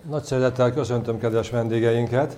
Nagy szeretettel köszöntöm kedves vendégeinket.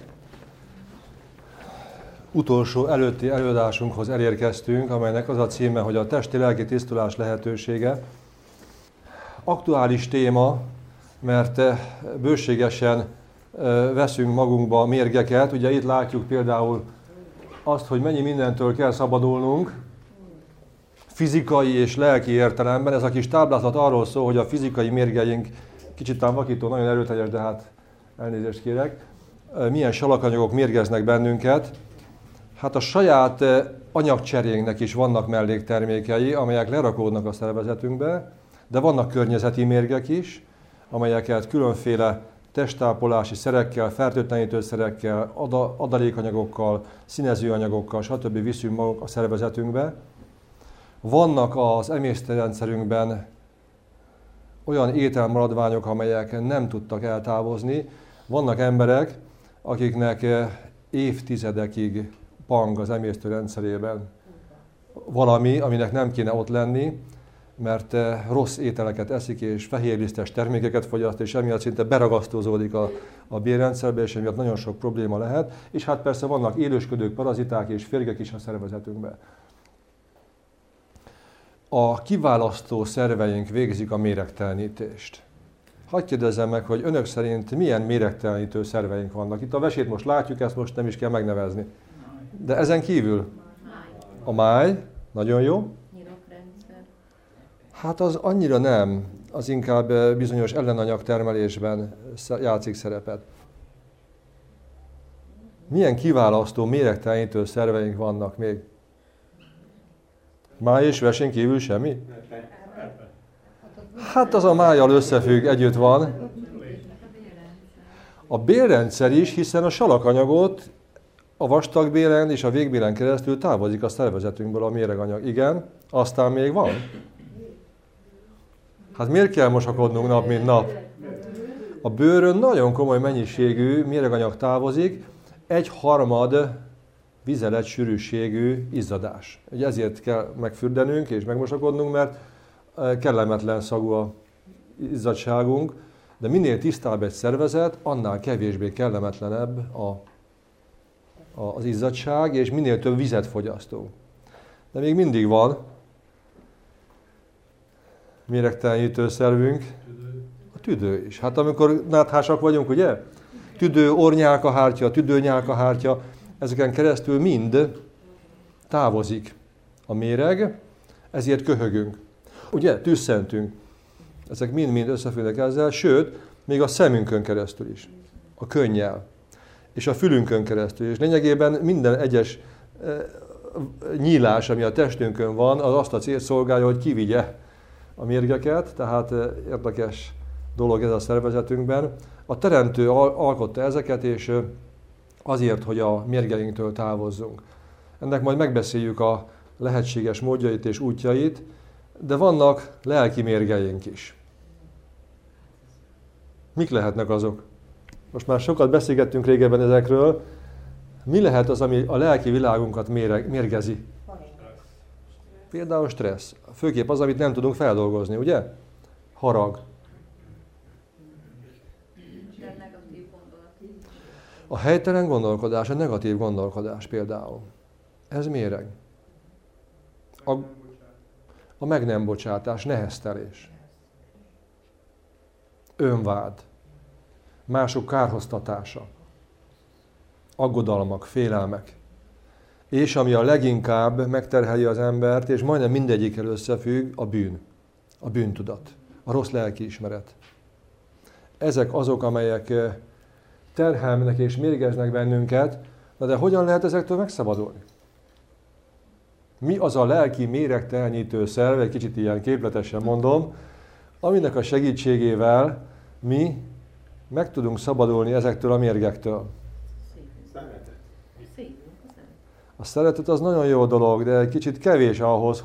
Utolsó előtti előadásunkhoz elérkeztünk, amelynek az a címe, hogy a testi-lelki tisztulás lehetősége. Aktuális téma, mert bőségesen veszünk magunkba mérgeket. Ugye itt látjuk például azt, hogy mennyi mindentől kell szabadulnunk, fizikai és lelki értelemben. Ez a kis táblázat arról szól, hogy a fizikai mérgeink, kicsit vakító, nagyon erőteljes, de hát elnézést kérek, milyen salakanyagok mérgeznek bennünket. Hát a saját anyagcserénknek is vannak melléktermékei, amelyek lerakódnak a szervezetünkbe, de vannak környezeti mérgek is, amelyeket különféle testtápolási szerekkel, fertőtlenítőszerekkel, adalékanyagokkal, színezőanyagokkal, stb. Viszünk maguk a szervezetünkbe. Vannak az emésztőrendszerünkben olyan ételmaradványok, amelyek nem tudtak eltávozni. Vannak emberek, akiknek évtizedekig pang az emésztőrendszerében valami, aminek nem kéne ott lenni, mert rossz ételeket eszik és fehérlisztes termékeket fogyaszt, és emiatt szinte beragasztózódik a bélrendszerbe, és emiatt nagyon sok probléma lehet. És hát persze vannak élősködők, paraziták és férgek is a szervezetünkben. A kiválasztó szerveink végzik a méregtelenítést. Hadd kérdezzem meg, hogy önök szerint milyen méregtelenítő szerveink vannak? Itt a vesét most látjuk, ezt most nem is kell megnevezni. De ezen kívül a máj, nagyon jó. Hát az annyira nem, az inkább bizonyos ellenanyag termelésben játszik szerepet. Milyen kiválasztó méregtelenítő szerveink vannak még? Máj és vesén kívül semmi? Hát az a májjal összefügg, együtt van. A bélrendszer is, hiszen a salakanyagot a vastagbélen és a végbélen keresztül távozik a szervezetünkből a méreganyag. Igen, aztán még van. Hát miért kell mosakodnunk nap, mint nap? A bőrön nagyon komoly mennyiségű méreganyag távozik, 1/3 vizelet sűrűségű izzadás. Ugye ezért kell megfürdenünk és megmosakodnunk, mert kellemetlen szagú az izzadságunk, de minél tisztább egy szervezet, annál kevésbé kellemetlenebb az izzadság, és minél több vizet fogyasztunk. De még mindig van méregtelenítő szervünk, a tüdő is. Hát amikor náthásak vagyunk, ugye? Tüdő, orrnyálkahártya, tüdőnyálkahártya, ezeken keresztül mind távozik a méreg, ezért köhögünk. Ugye, tüsszentünk. Ezek mind-mind összefüggnek ezzel, sőt, még a szemünkön keresztül is, a könnyel, és a fülünkön keresztül is. Lényegében minden egyes nyílás, ami a testünkön van, az azt a célt szolgálja, hogy kivigye a mérgeket, tehát érdekes dolog ez a szervezetünkben. A teremtő alkotta ezeket, és azért, hogy a mérgeinktől távozzunk. Ennek majd megbeszéljük a lehetséges módjait és útjait, de vannak lelki mérgeink is. Mik lehetnek azok? Most már sokat beszélgettünk régebben ezekről. Mi lehet az, ami a lelki világunkat mérgezi? Például stressz. Főképp az, amit nem tudunk feldolgozni, ugye? Harag. A helytelen gondolkodás, a negatív gondolkodás például. Ez méreg. A meg nem bocsátás, neheztelés. Önvád. Mások kárhoztatása. Aggodalmak, félelmek. És ami a leginkább megterheli az embert, és majdnem mindegyikkel összefügg, a bűn. A bűntudat. A rossz lelkiismeret. Ezek azok, amelyek terhelnek és mérgeznek bennünket, de hogyan lehet ezektől megszabadulni? Mi az a lelki méregtelenítő szerv, egy kicsit ilyen képletesen mondom, aminek a segítségével mi meg tudunk szabadulni ezektől a mérgektől? A szeretet az nagyon jó dolog, de egy kicsit kevés ahhoz,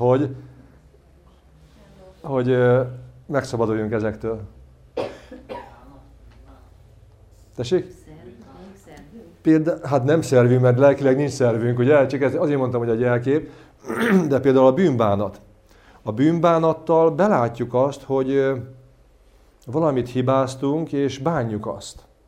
hogy megszabaduljunk ezektől. Tessék? Hát nem szervünk, mert lelkileg nincs szervünk, ugye? Csak azért mondtam, hogy egy jelkép. De például a bűnbánat. A bűnbánattal belátjuk azt, hogy valamit hibáztunk, és bánjuk azt.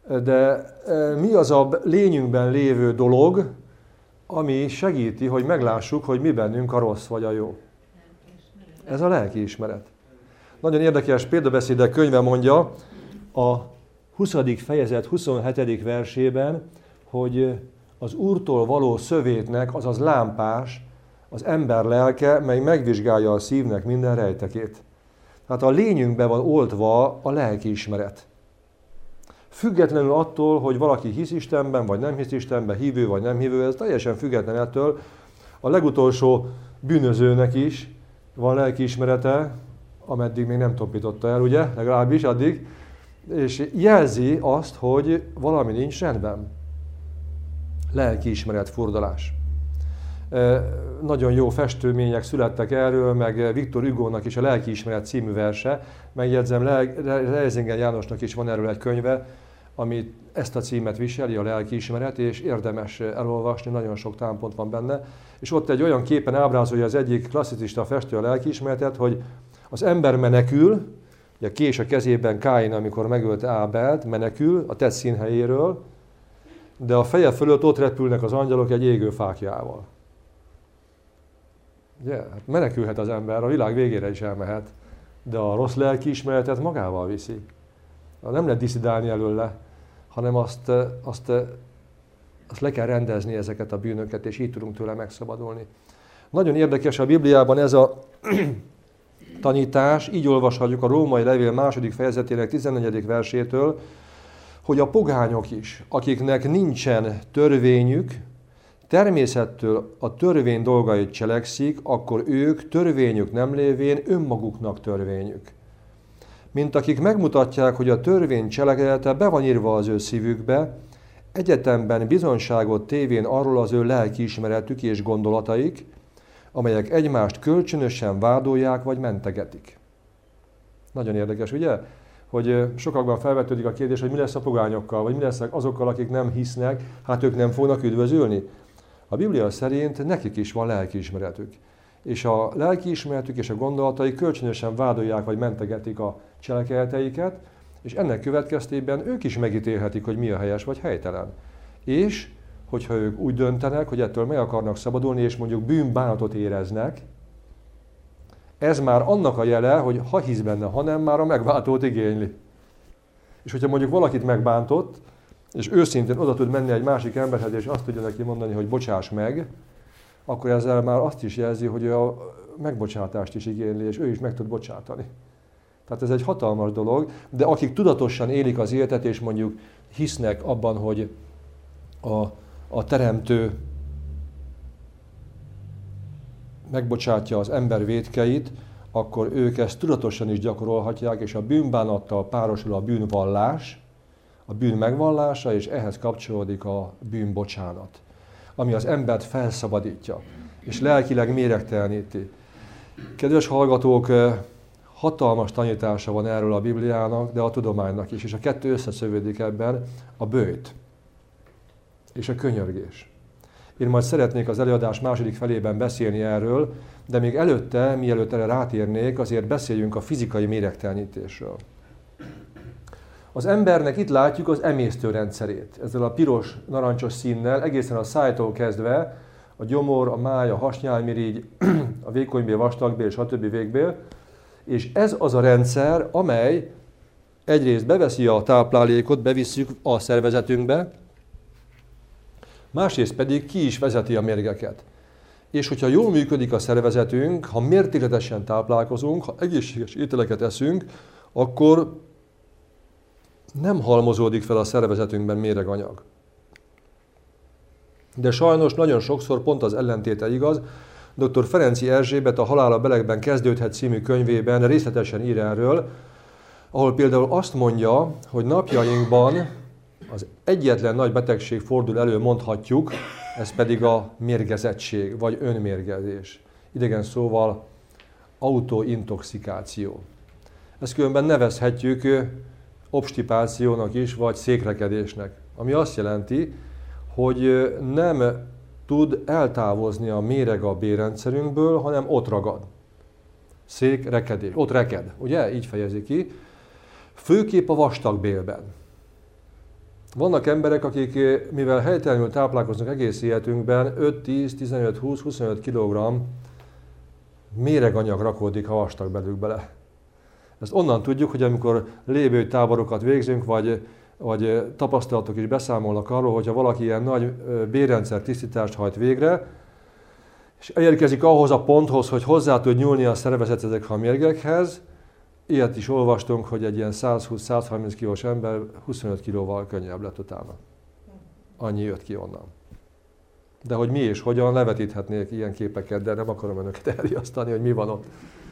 De mi az a lényünkben lévő dolog, ami segíti, hogy meglássuk, hogy mi bennünk a rossz vagy a jó? Ez a lelkiismeret. Nagyon érdekes példabeszédek könyve mondja a 20. fejezet 27. versében, hogy az Úrtól való szövétnek, azaz lámpás, az ember lelke, mely megvizsgálja a szívnek minden rejtekét. Tehát a lényünkbe van oltva a lelkiismeret. Függetlenül attól, hogy valaki hisz Istenben, vagy nem hisz Istenben, hívő vagy nem hívő, ez teljesen független ettől. A legutolsó bűnözőnek is van lelkiismerete, ameddig még nem topította el, ugye? Legalábbis addig. És jelzi azt, hogy valami nincs rendben. Lelkiismeret furdalás. Nagyon jó festőmények születtek erről, meg Viktor Hugónak is a Lelkiismeret című verse. Megjegyzem, Reisinger Jánosnak is van erről egy könyve, ami ezt a címet viseli, a lelkiismeret, és érdemes elolvasni, nagyon sok támpont van benne. És ott egy olyan képen ábrázolja az egyik klasszicista festő a lelkiismeretet, hogy az ember menekül, ugye a kés a kezében Káin, amikor megölte Ábelt, menekül a tett színhelyéről, de a feje fölött ott repülnek az angyalok egy égő fáklyával. Ugye? Hát menekülhet az ember, a világ végére is elmehet, de a rossz lelkiismeretet magával viszi. Nem lehet diszidálni előle, hanem azt le kell rendezni ezeket a bűnöket, és így tudunk tőle megszabadulni. Nagyon érdekes a Bibliában ez a tanítás, így olvashatjuk a Római Levél 2. fejezetének 14. versétől, hogy a pogányok is, akiknek nincsen törvényük, természettől a törvény dolgait cselekszik, akkor ők törvényük nem lévén önmaguknak törvényük. Mint akik megmutatják, hogy a törvény cselekedete be van írva az ő szívükbe, egyetemben bizonyságot tévén arról az ő lelkiismeretük és gondolataik, amelyek egymást kölcsönösen vádolják vagy mentegetik. Nagyon érdekes, ugye? Hogy sokakban felvetődik a kérdés, hogy mi lesz a pogányokkal, vagy mi lesz azokkal, akik nem hisznek, hát ők nem fognak üdvözülni. A Biblia szerint nekik is van lelkiismeretük. És a lelkiismeretük és a gondolatai kölcsönösen vádolják vagy mentegetik a cselekedeteiket, és ennek következtében ők is megítélhetik, hogy mi a helyes vagy helytelen. És hogyha ők úgy döntenek, hogy ettől meg akarnak szabadulni, és mondjuk bűnbánatot éreznek, ez már annak a jele, hogy ha hisz benne, hanem már a megváltót igényli. És hogyha mondjuk valakit megbántott, és őszintén oda tud menni egy másik emberhez, és azt tudja neki mondani, hogy bocsáss meg, akkor ezzel már azt is jelzi, hogy a megbocsátást is igényli, és ő is meg tud bocsátani. Tehát ez egy hatalmas dolog, de akik tudatosan élik az életet, és mondjuk hisznek abban, hogy a Teremtő megbocsátja az ember vétkeit, akkor ők ezt tudatosan is gyakorolhatják, és a bűnbánattal párosul a bűnvallás, a bűn megvallása, és ehhez kapcsolódik a bűnbocsánat, ami az embert felszabadítja, és lelkileg méregteleníti. Kedves hallgatók, hatalmas tanítása van erről a Bibliának, de a tudománynak is, és a kettő összeszövődik ebben, a böjt és a könyörgés. Én majd szeretnék az előadás második felében beszélni erről, de még előtte, mielőtt erre rátérnék, azért beszéljünk a fizikai méregtelenítésről. Az embernek itt látjuk az emésztőrendszerét, ezzel a piros, narancsos színnel, egészen a szájtól kezdve, a gyomor, a máj, a hasnyálmirigy, a vékonybél, vastagbél, stb. Végbél, és ez az a rendszer, amely egyrészt beveszi a táplálékot, bevisszük a szervezetünkbe, másrészt pedig ki is vezeti a mérgeket. És hogyha jól működik a szervezetünk, ha mértékletesen táplálkozunk, ha egészséges ételeket eszünk, akkor nem halmozódik fel a szervezetünkben méreganyag. De sajnos nagyon sokszor pont az ellentéte igaz. Dr. Ferenczy Erzsébet a Halál a belegben kezdődhet című könyvében részletesen ír erről, ahol például azt mondja, hogy napjainkban az egyetlen nagy betegség fordul elő, mondhatjuk, ez pedig a mérgezettség, vagy önmérgezés. Idegen szóval autointoxikáció. Ezt különben nevezhetjük obstipációnak is, vagy székrekedésnek, ami azt jelenti, hogy nem tud eltávozni a méreg a bélrendszerünkből, hanem ott ragad. Székrekedés, ott reked, ugye? Így fejezi ki. Főképp a vastagbélben. Vannak emberek, akik mivel helytelenül táplálkoznak egész életünkben, 5, 10, 15, 20, 25 kg méreganyag rakódik a vastag belük bele. Ezt onnan tudjuk, hogy amikor lébőtáborokat végzünk, vagy tapasztalatok is beszámolnak arról, hogyha valaki ilyen nagy bélrendszer tisztítást hajt végre, és elérkezik ahhoz a ponthoz, hogy hozzá tud nyúlni a szervezet ezekhez a mérgekhez, ilyet is olvastunk, hogy egy ilyen 120-130 kilós ember 25 kilóval könnyebb lett utána. Annyi jött ki onnan. De hogy mi és hogyan, levetíthetnék ilyen képeket, de nem akarom önöket elriasztani, hogy mi van ott.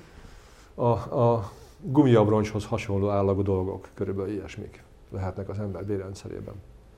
A gumiabroncshoz hasonló állagú dolgok, körülbelül ilyesmik lehetnek az ember bélrendszerében.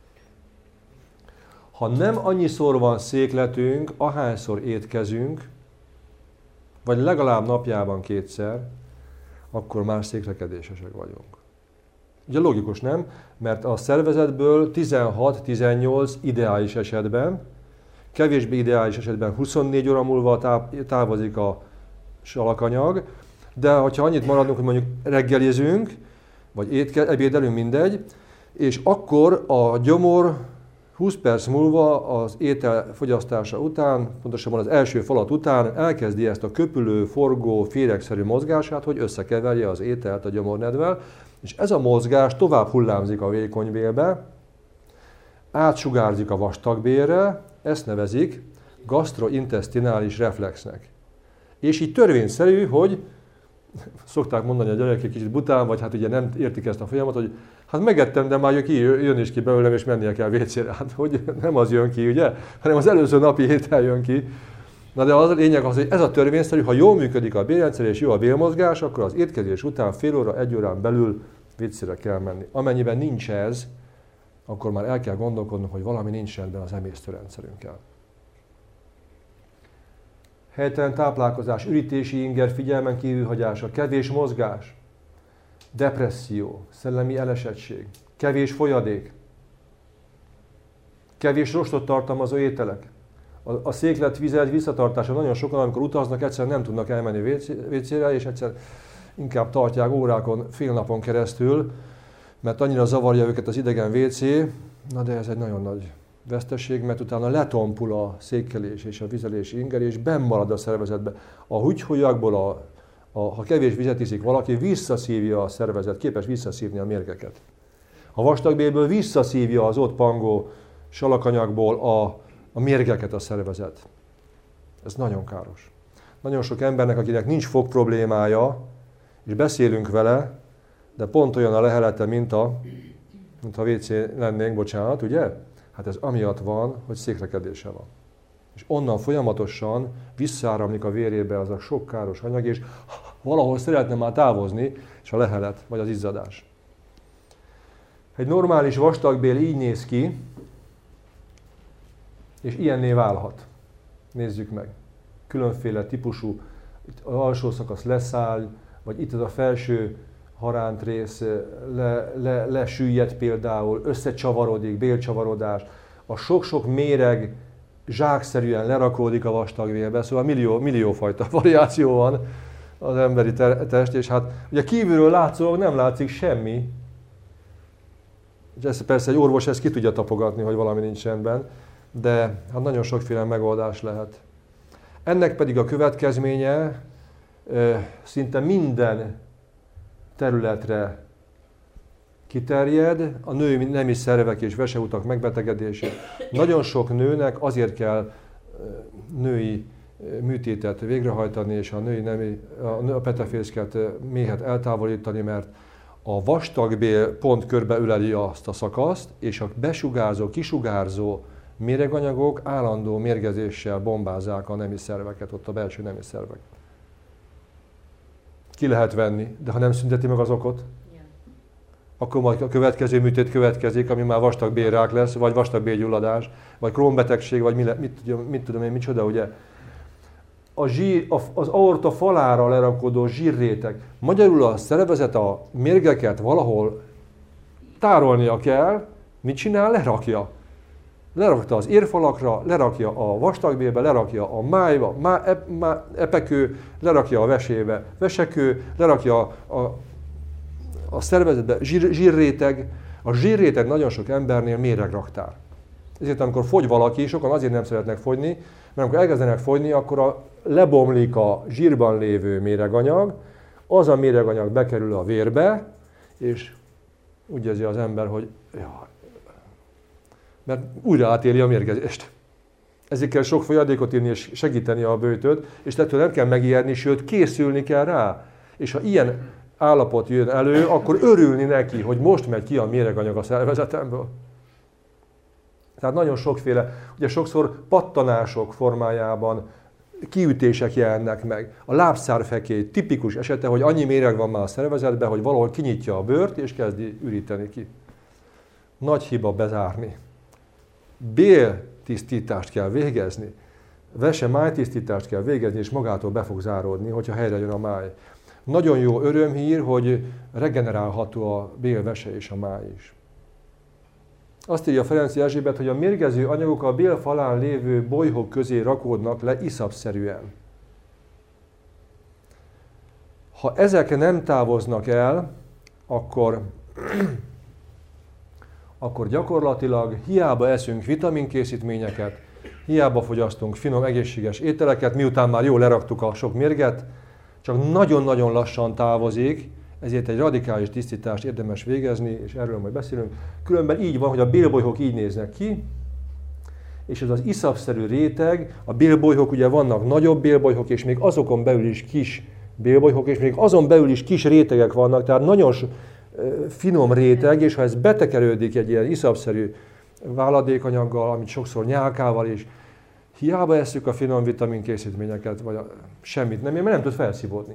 Ha nem annyiszor van székletünk, ahányszor étkezünk, vagy legalább napjában kétszer, akkor már széklekedésesek vagyunk. Ugye logikus, nem? Mert a szervezetből 16-18 ideális esetben, kevésbé ideális esetben 24 óra múlva távozik a salakanyag, de ha annyit maradunk, hogy mondjuk reggelizünk, vagy ebédelünk, mindegy, és akkor a gyomor 20 perc múlva az étel fogyasztása után, pontosabban az első falat után elkezdi ezt a köpülő, forgó, féregszerű mozgását, hogy összekeverje az ételt a gyomornedvel, és ez a mozgás tovább hullámzik a vékonybélbe, átsugárzik a vastagbélre, ezt nevezik gastrointesztinális reflexnek. És így törvényszerű, hogy szokták mondani a gyerekek kicsit bután, vagy hát ugye nem értik ezt a folyamatot, hogy hát megettem, de már jön is ki belőlem, és mennie kell WC-re. Hát hogy nem az jön ki, ugye? Hanem az előző napi étel jön ki. Na de az a lényeg az, hogy ez a törvényszerű, ha jól működik a bélrendszer és jó a bélmozgás, akkor az étkezés után fél óra, egy órán belül WC-re kell menni. Amennyiben nincs ez, akkor már el kell gondolkodnunk, hogy valami nincs rendben az emésztőrendszerünkkel. Helytelen táplálkozás, ürítési inger figyelmen kívülhagyása, kevés mozgás, depresszió, szellemi elesettség, kevés folyadék, kevés rostot tartalmazó ételek. A székletvizet visszatartása, nagyon sokan, amikor utaznak, egyszerűen nem tudnak elmenni WC-re, és egyszer inkább tartják órákon, fél napon keresztül, mert annyira zavarja őket az idegen WC, na de ez egy nagyon nagy vesztesség, mert utána letompul a székkelés és a vizelési inger, és benn marad a szervezetbe. A húgyholyagból, ha kevés vizet iszik valaki, visszaszívja a szervezet, képes visszaszívni a mérgeket. A vastagbélből visszaszívja az ott pangó salakanyagból a mérgeket a szervezet. Ez nagyon káros. Nagyon sok embernek, akinek nincs fog problémája, és beszélünk vele, de pont olyan a lehelete, mint a WC lennénk, bocsánat, ugye? Hát ez amiatt van, hogy széklekedése van. És onnan folyamatosan visszaáramlik a vérébe az a sok káros anyag, és valahol szeretne már távozni, és a lehelet, vagy az izzadás. Egy normális vastagbél így néz ki, és ilyenné válhat. Nézzük meg. Különféle típusú, itt az alsó szakasz leszáll, vagy itt az a felső haránt rész lesüllyed például, összecsavarodik, bélcsavarodás. A sok-sok méreg zsákszerűen lerakódik a vastagbélbe, szóval milliófajta variáció van az emberi test, és hát ugye kívülről látszólag nem látszik semmi. És ezt persze egy orvos ezt ki tudja tapogatni, hogy valami nincs rendben, de hát nagyon sokféle megoldás lehet. Ennek pedig a következménye szinte minden területre kiterjed, a női nemi szervek és veseutak megbetegedését. Nagyon sok nőnek azért kell női műtétet végrehajtani, és a petefészket, méhet eltávolítani, mert a vastagbél pont körbeüleli azt a szakaszt, és a besugárzó, kisugárzó méreganyagok állandó mérgezéssel bombázzák a nemi szerveket, ott a belső nemi szervek. Ki lehet venni, de ha nem szünteti meg az okot, akkor majd a következő műtét következik, ami már vastagbélrák lesz, vagy vastagbélgyulladás, vagy Crohn-betegség, vagy mit tudom én, micsoda, ugye. Az aorta falára lerakódó zsírréteg. Magyarul a szervezet a mérgeket valahol tárolnia kell, mit csinál? Lerakja. Lerakta az érfalakra, lerakja a vastagbélbe, lerakja a májba, epekő, lerakja a vesébe, vesekő, lerakja a szervezetbe zsírréteg, A zsírréteg nagyon sok embernél méregraktár. Ezért amikor fogy valaki, sokan azért nem szeretnek fogyni, mert amikor elkezdenek fogyni, akkor lebomlik a zsírban lévő méreganyag, az a méreganyag bekerül a vérbe, és úgy érzi az ember, hogy mert újra átéli a mérgezést. Ezért kell sok folyadékot inni és segíteni a böjtöt, és ettől nem kell megijedni, sőt készülni kell rá. És ha ilyen állapot jön elő, akkor örülni neki, hogy most megy ki a méreganyag a szervezetemből. Tehát nagyon sokféle, ugye sokszor pattanások formájában kiütések jelennek meg. A lábszárfekély tipikus esete, hogy annyi méreg van már a szervezetben, hogy valahol kinyitja a bőrt és kezdi üríteni ki. Nagy hiba bezárni. Béltisztítást kell végezni. Vese-májtisztítást kell végezni, és magától be fog záródni, hogyha helyre jön a máj. Nagyon jó örömhír, hogy regenerálható a bélvese és a máj is. Azt írja Ferenczy Erzsébet, hogy a mérgező anyagok a bélfalán lévő bolyhok közé rakódnak le iszapszerűen. Ha ezek nem távoznak el, akkor gyakorlatilag hiába eszünk vitaminkészítményeket, hiába fogyasztunk finom, egészséges ételeket, miután már jól leraktuk a sok mérget, csak nagyon-nagyon lassan távozik, ezért egy radikális tisztítást érdemes végezni, és erről majd beszélünk. Különben így van, hogy a bélbolyhok így néznek ki, és ez az iszapszerű réteg, a bélbolyhok ugye vannak nagyobb bélbolyhok, és még azokon belül is kis bélbolyhok, és még azon belül is kis rétegek vannak, tehát nagyon finom réteg, és ha ez betekerődik egy ilyen iszapszerű váladékanyaggal, amit sokszor nyálkával is, hiába esszük a finom vitaminkészítményeket, vagy semmit nem ér, mert nem tud felszívódni.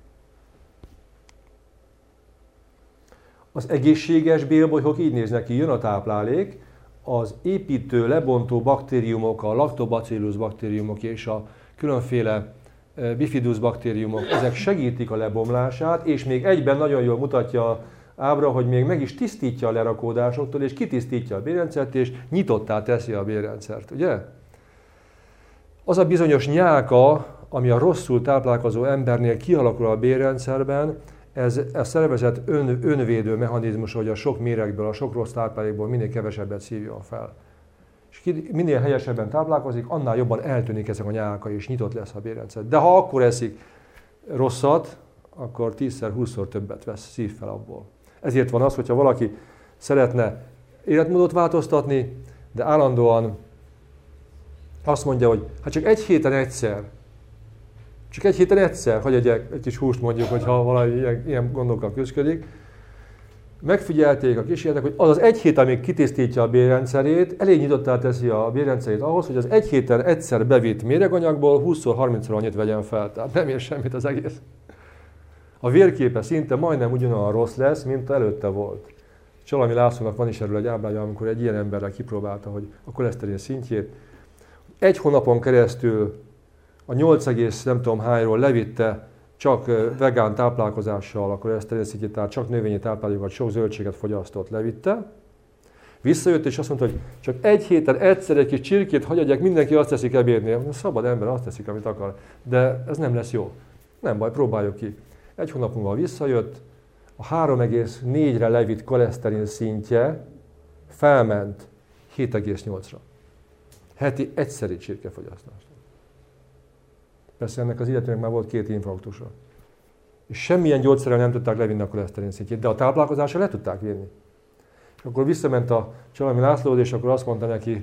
Az egészséges bélbolyhok így néznek ki, jön a táplálék, az építő, lebontó baktériumok, a lactobacillus baktériumok és a különféle bifidus baktériumok, ezek segítik a lebomlását, és még egyben nagyon jól mutatja a ábra, hogy még meg is tisztítja a lerakódásoktól, és kitisztítja a bélrendszert, és nyitottá teszi a bélrendszert, ugye? Az a bizonyos nyálka, ami a rosszul táplálkozó embernél kialakul a bélrendszerben, ez a szervezet önvédő mechanizmus, hogy a sok méregből, a sok rossz táplálékból minél kevesebbet szívjon fel. És minél helyesebben táplálkozik, annál jobban eltűnik ezek a nyálka, és nyitott lesz a bélrendszer. De ha akkor eszik rosszat, akkor 10-20-szor többet vesz, szív fel abból. Ezért van az, hogyha valaki szeretne életmódot változtatni, de állandóan azt mondja, hogy hát csak egy héten egyszer, hogy egy kis húst mondjuk, hogyha valami ilyen gondokkal küzdik. Megfigyelték a kísérletek, hogy az egy hét, amíg kitisztítja a bélrendszerét, elég nyitottá teszi a bélrendszerét ahhoz, hogy az egy héten egyszer bevitt méreganyagból 20-30-szor annyit vegyen fel. Tehát nem ér semmit az egész. A vérképe szinte majdnem ugyanolyan rossz lesz, mint előtte volt. Csalami Lászlónak van is erről egy ábrája, amikor egy ilyen emberrel kipróbálta, hogy a koleszterin szintjét. Egy hónapon keresztül a 8, nem tudom hányról levitte csak vegán táplálkozással a koleszterin szintjét, tehát csak növényi táplálékokat, sok zöldséget fogyasztott, levitte. Visszajött és azt mondta, hogy csak egy héten egyszer egy kis csirkét hagyják, mindenki azt teszik ebédnél. Szabad ember azt teszik, amit akar, de ez nem lesz jó. Nem baj, próbáljuk ki. Egy hónap múlva visszajött, a 3,4-re levitt koleszterin szintje felment 7,8-ra. Heti egyszeri csirkefogyasztás. Persze ennek az illetőnek már volt 2 infarktusa. És semmilyen gyógyszerrel nem tudták levinni a koleszterin szintjét, de a táplálkozással le tudták vinni. És akkor visszament a Csalami Lászlóhoz, és akkor azt mondta neki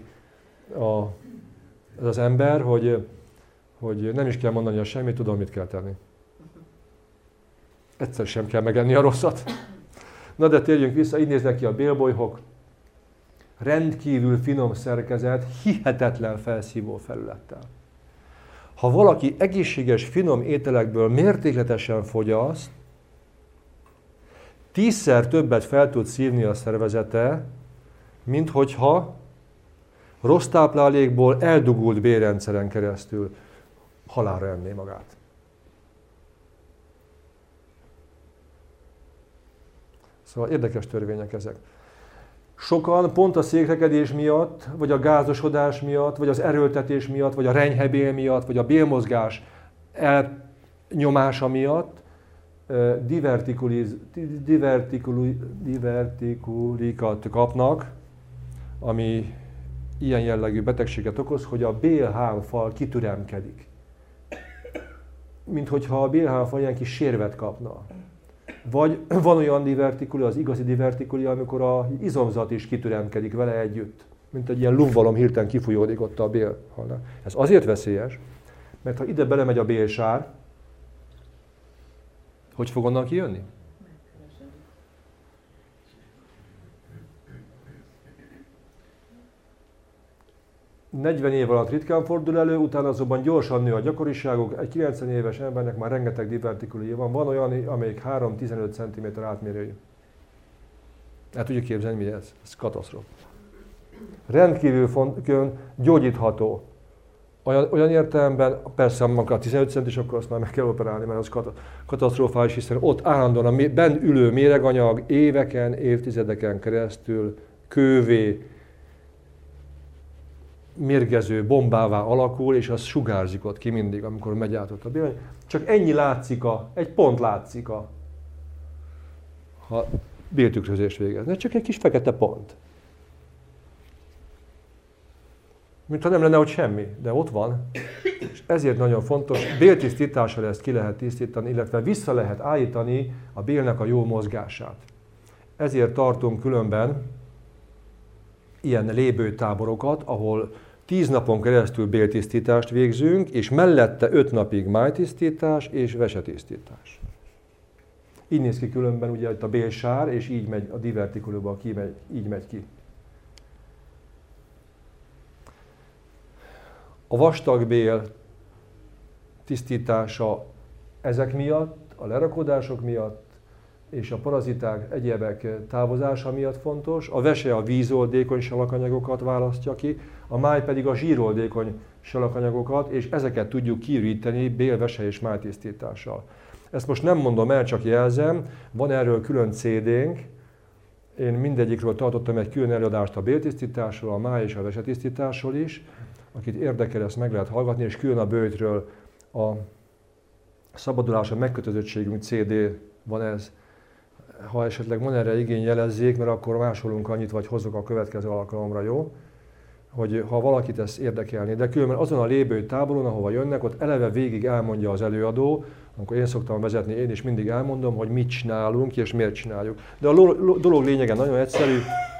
ez az ember, hogy nem is kell mondani semmit, tudom, mit kell tenni. Egyszer sem kell megenni a rosszat. Na de térjünk vissza, így néznek ki a bélbolyhok. Rendkívül finom szerkezet, hihetetlen felszívó felülettel. Ha valaki egészséges, finom ételekből mértékletesen fogyaszt, 10-szer többet fel tud szívni a szervezete, mint hogyha rossz táplálékból eldugult bélrendszeren keresztül halálra enné magát. Szóval érdekes törvények ezek. Sokan pont a székrekedés miatt, vagy a gázosodás miatt, vagy az erőltetés miatt, vagy a renyhebél miatt, vagy a bélmozgás elnyomása miatt divertikulikat kapnak, ami ilyen jellegű betegséget okoz, hogy a bélhálfal kitüremkedik. Mint hogyha a bélhálfal ilyen kis sérvet kapna. Vagy van olyan divertikuli, az igazi divertikuli, amikor az izomzat is kitüremkedik vele együtt. Mint egy ilyen lumbalom hirtelen kifújódik ott a bélhalnál. Ez azért veszélyes, mert ha ide belemegy a bélsár, hogy fog onnan kijönni? 40 év alatt ritkán fordul elő, utána azonban gyorsan nő a gyakoriságok. Egy 90 éves embernek már rengeteg divertikulia van. Van olyan, amelyik 3-15 cm átmérőjű. El tudjuk képzelni, mi ez? Ez katasztrófa. Rendkívül gyógyítható. Olyan értelemben, persze, amikor 15 centis, akkor azt már meg kell operálni, mert az katasztrofális, hiszen ott állandóan a benn ülő méreganyag éveken, évtizedeken keresztül kővé, mérgező bombává alakul, és az sugárzik ott ki mindig, amikor megy át ott a bélany. Csak ennyi látszik, egy pont látszik, ha béltükrözést végezne. Csak egy kis fekete pont. Mintha nem lenne ott semmi, de ott van. És ezért nagyon fontos, béltisztítással ezt ki lehet tisztítani, illetve vissza lehet állítani a bélnek a jó mozgását. Ezért tartunk különben ilyen lébőtáborokat, ahol 10 napon keresztül béltisztítást végzünk, és mellette 5 napig májtisztítás és vesetisztítás. Így néz ki különben ugye itt a bélsár, és így megy a divertikulumba, így megy ki. A vastagbél tisztítása ezek miatt, a lerakódások miatt, és a paraziták, egyebek távozása miatt fontos. A vese a vízoldékony salakanyagokat választja ki, a máj pedig a zsíroldékony salakanyagokat, és ezeket tudjuk kiüríteni bélvese és májtisztítással. Ezt most nem mondom el, csak jelzem, van erről külön CD-nk, én mindegyikről tartottam egy külön előadást a béltisztításról, a máj és a vesetisztításról is. Akit érdekel, ezt meg lehet hallgatni, és külön a bőjtről a szabadulás, a megkötözöttségünk CD van ez. Ha esetleg van erre igény, jelezzék, mert akkor másolunk annyit, vagy hozok a következő alkalomra, jó? Hogy ha valakit ezt érdekelni. De különben azon a lébői táboron, ahova jönnek, ott eleve végig elmondja az előadó, amikor én szoktam vezetni, én is mindig elmondom, hogy mit csinálunk és miért csináljuk. De a dolog lényege nagyon egyszerű.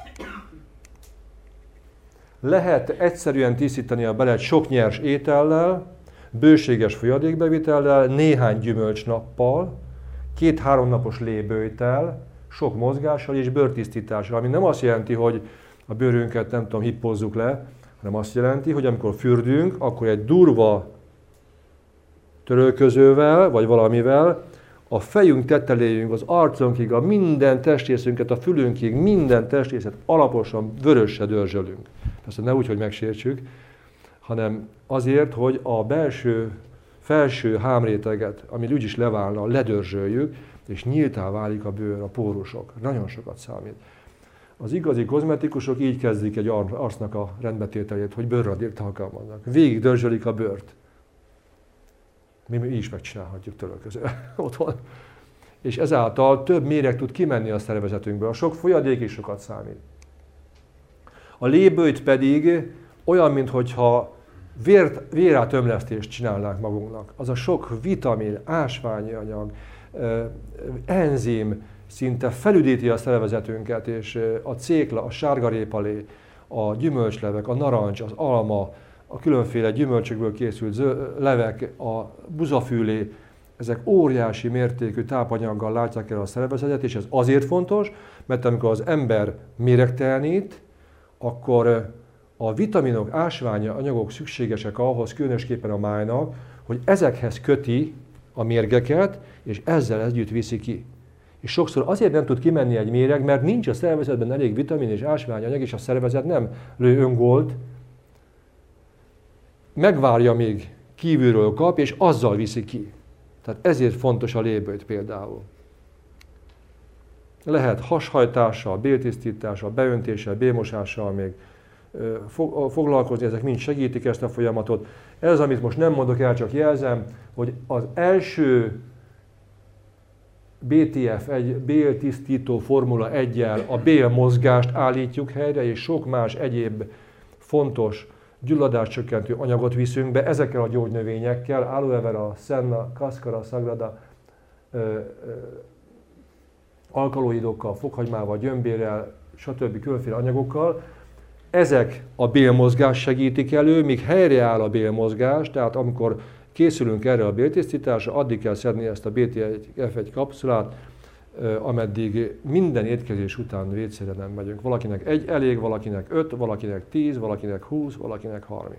Lehet egyszerűen tisztítani a belet sok nyers étellel, bőséges folyadékbevitellel, néhány gyümölcsnappal, 2-3 napos lébőjtel, sok mozgással és bőrtisztítással, ami nem azt jelenti, hogy a bőrünket nem tudom, hippozzuk le, hanem azt jelenti, hogy amikor fürdünk, akkor egy durva törölközővel, vagy valamivel a fejünk teteléjünk, az arcunkig, a minden testrészünket, a fülünkig, minden testrészet alaposan vörösre dörzsölünk. Persze ne úgy, hogy megsértsük, hanem azért, hogy a felső hámréteget, ami úgyis leválna, ledörzsöljük, és nyíltá válik a bőr, a pórusok. Nagyon sokat számít. Az igazi kozmetikusok így kezdik egy arcnak a rendbetételét, hogy bőrradírt alkalmaznak. Végig dörzsölik a bőrt. Mi is megcsinálhatjuk törölközővel otthon. És ezáltal több méreg tud kimenni a szervezetünkből. A sok folyadék is sokat számít. A lébőjt pedig olyan, mintha vérátömlesztést csinálnánk magunknak. Az a sok vitamin, ásványi anyag, enzim szinte felüdíti a szervezetünket, és a cékla, a sárgarépalé, a gyümölcslevek, a narancs, az alma, a különféle gyümölcsökből készült levek, a buzafűlé, ezek óriási mértékű tápanyaggal látják el a szervezetet, és ez azért fontos, mert amikor az ember méregtelenít, akkor a vitaminok, ásványi anyagok szükségesek ahhoz, különösképpen a májnak, hogy ezekhez köti a mérgeket, és ezzel együtt viszi ki. És sokszor azért nem tud kimenni egy méreg, mert nincs a szervezetben elég vitamin és ásványanyag, és a szervezet nem lő öngolt, megvárja, még kívülről kap, és azzal viszi ki. Tehát ezért fontos a lébőjt például. Lehet hashajtással, béltisztítással, beöntéssel, bélmosással még foglalkozni, ezek mind segítik ezt a folyamatot. Ez, amit most nem mondok el, csak jelzem, hogy az első BTF, egy béltisztító formula 1-jel a bélmozgást állítjuk helyre, és sok más egyéb fontos gyulladáscsökkentő anyagot viszünk be ezekkel a gyógynövényekkel, aloe vera, senna, cascara sagrada, alkaloidokkal, fokhagymával, gyömbérrel, stb. Különféle anyagokkal. Ezek a bélmozgást segítik elő, míg helyreáll a bélmozgás, tehát amikor készülünk erre a béltisztításra, addig kell szedni ezt a BTF1 kapszulát, ameddig minden étkezés után vécére nem megyünk. Valakinek 1 elég, valakinek 5, valakinek 10, valakinek 20, valakinek 30.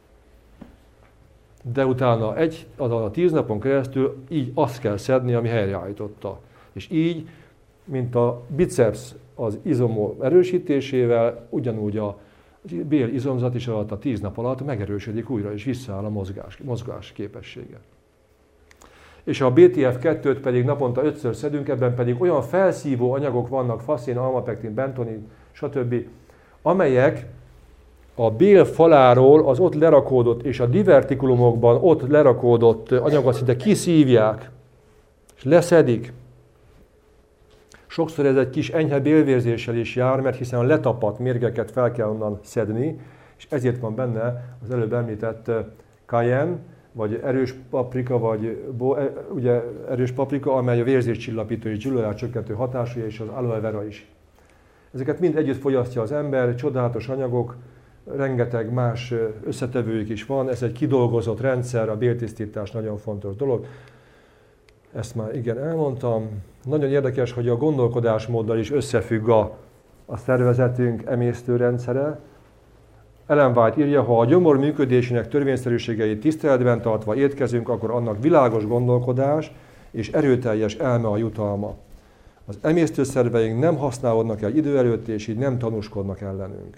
De utána a 10 napon keresztül így azt kell szedni, ami helyreállította. És így, mint a biceps az izom erősítésével, ugyanúgy a bélizomzat is alatt a 10 nap alatt megerősödik újra, és visszaáll a mozgás képessége. És a BTF2-t pedig naponta 5-ször szedünk, ebben pedig olyan felszívó anyagok vannak, faszin, almapektin, bentonin, stb., amelyek a bél faláról az ott lerakódott és a divertikulumokban ott lerakódott anyagot szinte kiszívják, és leszedik. Sokszor ez egy kis enyhe bélvérzéssel is jár, mert hiszen a letapadt mérgeket fel kell onnan szedni, és ezért van benne az előbb említett cayenne, vagy erős paprika, vagy ugye erős paprika, amely a vérzéscsillapító és gyulladáscsökkentő hatású, és az aloe vera is. Ezeket mind együtt fogyasztja az ember, csodálatos anyagok, rengeteg más összetevőjük is van, ez egy kidolgozott rendszer, a béltisztítás nagyon fontos dolog. Ezt már igen elmondtam. Nagyon érdekes, hogy a gondolkodásmóddal is összefügg a szervezetünk emésztőrendszere. Ellen White írja, ha a gyomor működésének törvényszerűségeit tiszteletben tartva étkezünk, akkor annak világos gondolkodás és erőteljes elme a jutalma. Az emésztőszerveink nem használódnak el idő előtt, és így nem tanúskodnak ellenünk.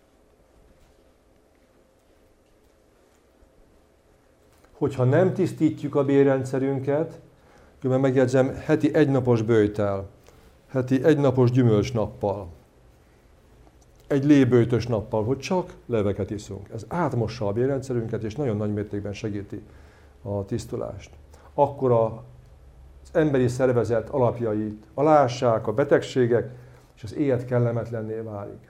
Hogyha nem tisztítjuk a bélrendszerünket, különben megjegyzem, heti 1 napos böjttel, heti 1 napos gyümölcsnappal, egy léböjtös nappal, hogy csak leveket iszunk. Ez átmossa a bélrendszerünket, és nagyon nagy mértékben segíti a tisztulást. Akkor az emberi szervezet alapjait aláássák a betegségek, és az élet kellemetlenné válik.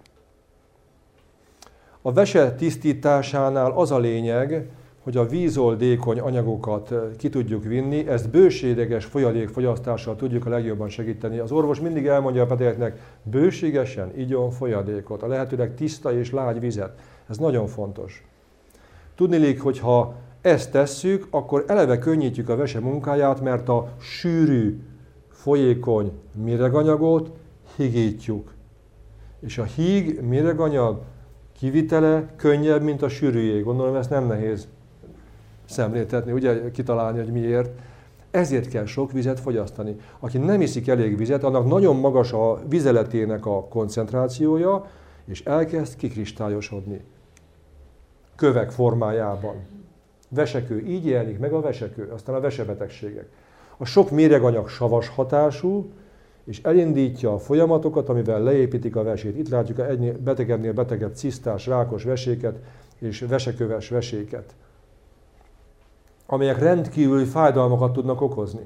A vese tisztításánál az a lényeg, hogy a vízoldékony anyagokat ki tudjuk vinni, ezt bőséges folyadékfogyasztással tudjuk a legjobban segíteni. Az orvos mindig elmondja a betegeknek, bőségesen igyon folyadékot, a lehetőleg tiszta és lágy vizet. Ez nagyon fontos. Tudniillik, hogy ha ezt tesszük, akkor eleve könnyítjük a vese munkáját, mert a sűrű, folyékony méreganyagot higítjuk. És a híg méreganyag kivitele könnyebb, mint a sűrűjé. Gondolom, ezt nem nehéz szemléltetni, ugye kitalálni, hogy miért. Ezért kell sok vizet fogyasztani. Aki nem iszik elég vizet, annak nagyon magas a vizeletének a koncentrációja, és elkezd kikristályosodni. Kövek formájában. Vesekő, így jelenik meg a vesekő, aztán a vesebetegségek. A sok méreganyag savas hatású, és elindítja a folyamatokat, amivel leépítik a vesét. Itt látjuk a betegednél betegebb cisztás, rákos veséket és veseköves veséket, amelyek rendkívüli fájdalmakat tudnak okozni.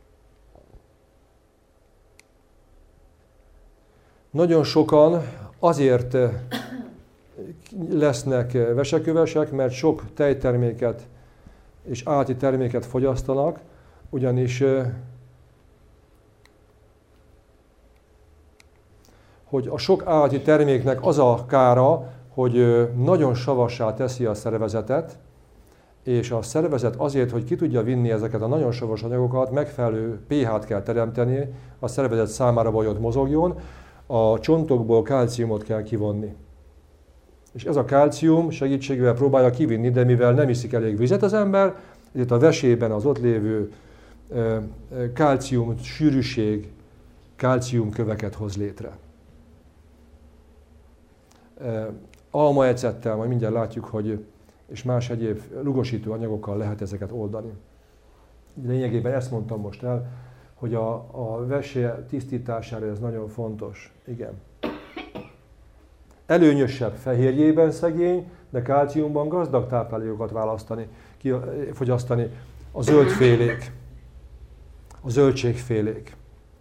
Nagyon sokan azért lesznek vesekövesek, mert sok tejterméket és állati terméket fogyasztanak, ugyanis hogy a sok állati terméknek az a kára, hogy nagyon savassá teszi a szervezetet, és a szervezet azért, hogy ki tudja vinni ezeket a nagyon savas anyagokat, megfelelő pH-t kell teremteni a szervezet számára, hogy ott mozogjon, a csontokból kálciumot kell kivonni. És ez a kálcium segítségével próbálja kivinni, de mivel nem iszik elég vizet az ember, ezért a vesében az ott lévő kálcium sűrűség, kálciumköveket hoz létre. Almaecettel, majd mindjárt látjuk, hogy és más egyéb lugosító anyagokkal lehet ezeket oldani. Lényegében ezt mondtam most el, hogy a vese tisztítására ez nagyon fontos. Igen. Előnyösebb fehérjében szegény, de kálciumban gazdag táplálékokat fogyasztani. A zöldfélék, a zöldségfélék.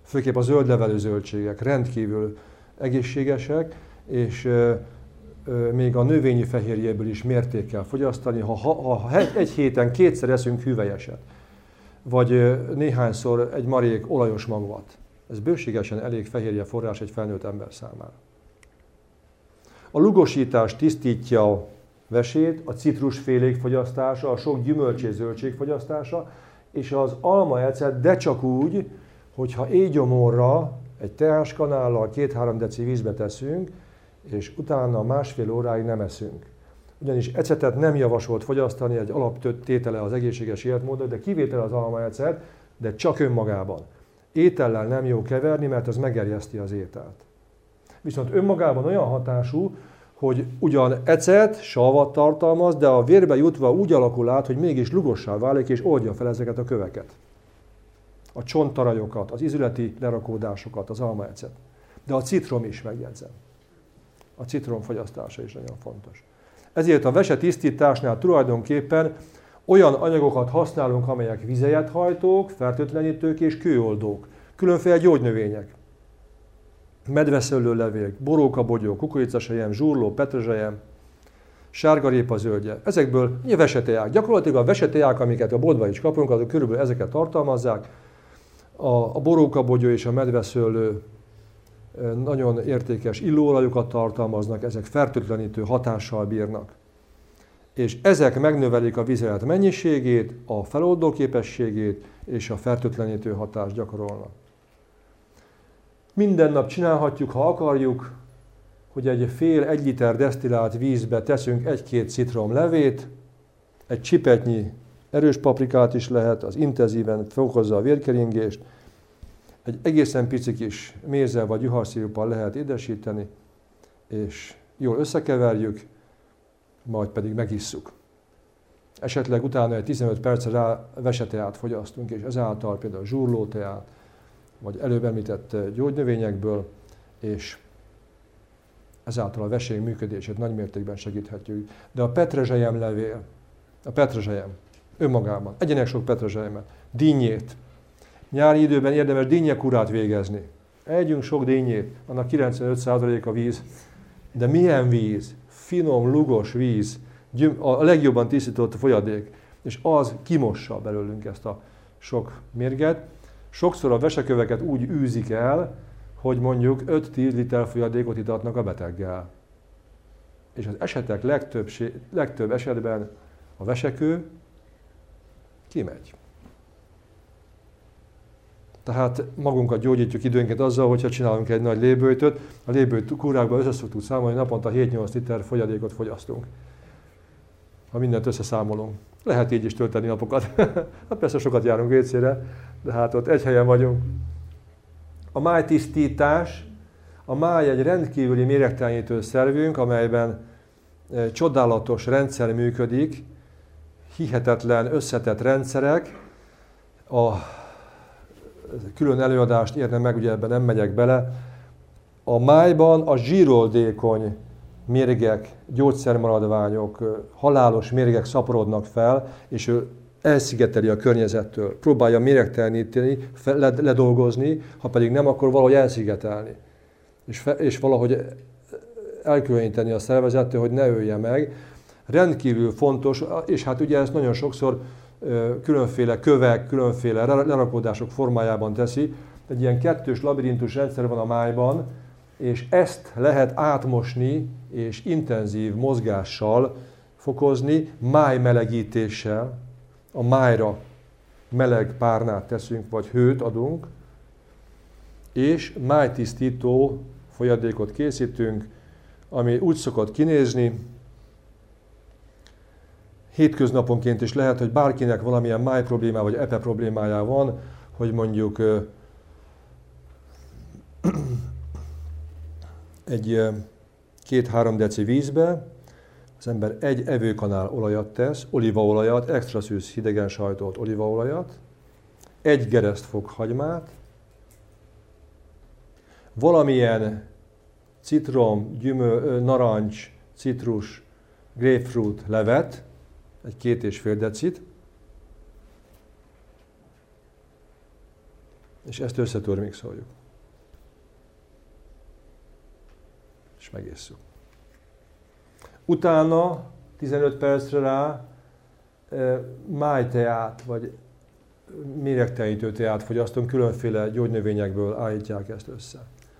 főképp a zöldlevelű zöldségek rendkívül egészségesek, és még a növényi fehérjéből is mértékkel fogyasztani. Ha egy héten kétszer eszünk hüvelyeset, vagy néhányszor egy marék olajos magvat, ez bőségesen elég fehérje forrás egy felnőtt ember számára. A lugosítás tisztítja a vesét, a citrusfélék fogyasztása, a sok gyümölcs és zöldség fogyasztása, és az almaecet, de csak úgy, hogyha éjgyomorra egy teáskanállal 2-3 deci vízbe teszünk, és utána másfél óráig nem eszünk. Ugyanis ecetet nem javasolt fogyasztani, egy alaptétele az egészséges életmódnak, de kivétel az almaecet, de csak önmagában. Étellel nem jó keverni, mert az megerjeszti az ételt. Viszont önmagában olyan hatású, hogy ugyan ecet, savat tartalmaz, de a vérbe jutva úgy alakul át, hogy mégis lugossá válik, és oldja fel ezeket a köveket. A csonttarajokat, az izületi lerakódásokat, az almaecet. De a citrom is, megjegyzem. A citrom fogyasztása is nagyon fontos. Ezért a vesetisztításnál tulajdonképpen olyan anyagokat használunk, amelyek vizelyethajtók, fertőtlenítők és kőoldók. Különféle gyógynövények. Medveszőlőlevél, borókabogyó, kukoricasejem, zsurló, petrezselyem, sárgarépa zöldje. Ezekből veseteák. Gyakorlatilag a veseteák, amiket a boltban is kapunk, azok körülbelül ezeket tartalmazzák. A borókabogyó és a medveszőlő nagyon értékes illóolajokat tartalmaznak, ezek fertőtlenítő hatással bírnak. És ezek megnövelik a vizelet mennyiségét, a feloldó képességét és a fertőtlenítő hatást gyakorolnak. Minden nap csinálhatjuk, ha akarjuk, hogy egy fél 1 liter desztillált vízbe teszünk 1-2 citromlevét, egy csipetnyi erős paprikát is lehet, az intenzíven fokozza a vérkeringést, egy egészen pici kis mézzel vagy juharszirupal lehet édesíteni, és jól összekeverjük, majd pedig megisszuk. Esetleg utána egy 15 percre rá veseteát fogyasztunk, és ezáltal például zsurlóteát, vagy előbb említett gyógynövényekből, és ezáltal a vesély működését nagymértékben segíthetjük. De a petrezselyem levél, a petrezselyem önmagában, egyenek sok petrezselyemet, dinnyét. Nyári időben érdemes dinnyekurát végezni. Együnk sok dinnyét, annak 95% a víz. De milyen víz? Finom, lugos víz, a legjobban tisztított folyadék, és az kimossa belőlünk ezt a sok mérget. Sokszor a veseköveket úgy űzik el, hogy mondjuk 5-10 liter folyadékot itatnak a beteggel. És az esetek legtöbb esetben a vesekő kimegy. Tehát magunkat gyógyítjuk időnként azzal, hogyha csinálunk egy nagy lébőjtöt. A lébőjt kúrákban össze szoktuk számolni, naponta 7-8 liter folyadékot fogyasztunk. Ha mindent összeszámolunk. Lehet így is tölteni napokat. Hát persze sokat járunk WC-re, de hát ott egy helyen vagyunk. A májtisztítás. A máj egy rendkívüli méregtelenítő szervünk, amelyben csodálatos rendszer működik, hihetetlen összetett rendszerek. A külön előadást érne meg, ugye ebben nem megyek bele. A májban a zsíroldékony mérgek, gyógyszermaradványok, halálos mérgek szaporodnak fel, és ő elszigeteli a környezettől. Próbálja méregteleníteni, ledolgozni, ha pedig nem, akkor valahogy elszigetelni. És valahogy elkülöníteni a szervezettől, hogy ne ölje meg. Rendkívül fontos, és hát ugye ezt nagyon sokszor különféle kövek, különféle lerakódások formájában teszi. Egy ilyen kettős labirintus rendszer van a májban, és ezt lehet átmosni és intenzív mozgással fokozni, májmelegítéssel. A májra meleg párnát teszünk, vagy hőt adunk, és májtisztító folyadékot készítünk, ami úgy szokott kinézni, hétköznaponként is lehet, hogy bárkinek valamilyen máj problémája vagy epe problémája van, hogy mondjuk egy 2-3 deci vízbe az ember egy evőkanál olajat tesz, olívaolajat, extra szűz hidegen sajtolt olívaolajat, egy geresztfok hagymát, valamilyen citrom, narancs, citrus, grapefruit levet, egy 2,5 decit, És ezt összetörmixoljuk. És megésszük. Utána 15 percre rá májteát, vagy méregtelenítő teát fogyasztunk, különféle gyógynövényekből állítják ezt össze.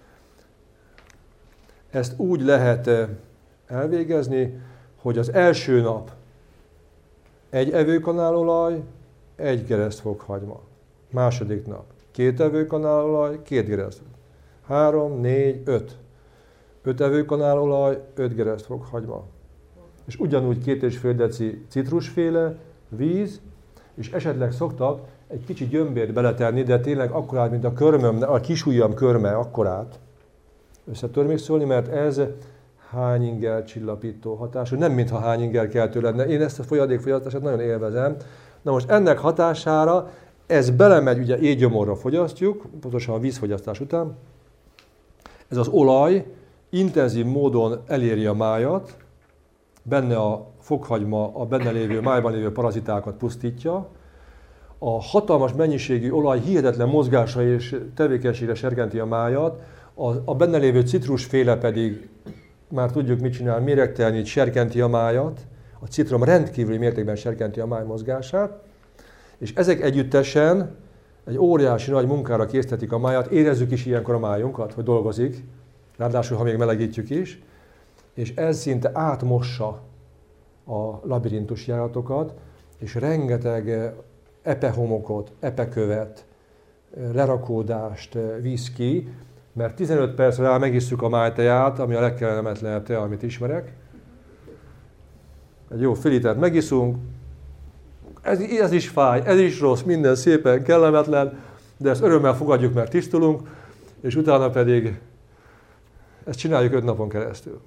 Ezt úgy lehet elvégezni, hogy az első nap 1 evőkanálolaj, 1 geresztfokhagyma. Második nap 2 evőkanálolaj, 2 geresztfokhagyma. 3, 4, 5. 5 evőkanálolaj, 5 geresztfokhagyma. És ugyanúgy 2,5 deci citrusféle, víz, és esetleg szoktak egy kicsi gyömbért beletenni, de tényleg akkorát, mint a körmöm, a kisujjam körme, akkorát összetörmixolni, mert ez hányinger csillapító hatású, nem mintha hányinger keltő lenne. Én ezt a folyadékfogyasztását nagyon élvezem. Na most ennek hatására ez belemegy, ugye éjgyomorra fogyasztjuk, pontosan a vízfogyasztás után. Ez az olaj intenzív módon eléri a májat, benne a fokhagyma a benne lévő, májban lévő parazitákat pusztítja. A hatalmas mennyiségű olaj hihetetlen mozgásra és tevékenységre serkenti a májat, a benne lévő citrusféle pedig, már tudjuk mit csinál, méregtelenít, serkenti a májat, a citrom rendkívüli mértékben serkenti a máj mozgását, és ezek együttesen egy óriási nagy munkára késztetik a májat, érezzük is ilyenkor a májunkat, hogy dolgozik, ráadásul ha még melegítjük is, és ez szinte átmossa a labirintus járatokat, és rengeteg epehomokot, epekövet, lerakódást visz ki, mert 15 percre rá megisszük a májteját, ami a legkellemetlenebb tea, amit ismerek. Egy jó fél litert megiszunk, ez is fáj, ez is rossz, minden szépen kellemetlen, de ezt örömmel fogadjuk, mert tisztulunk, és utána pedig ezt csináljuk 5 napon keresztül.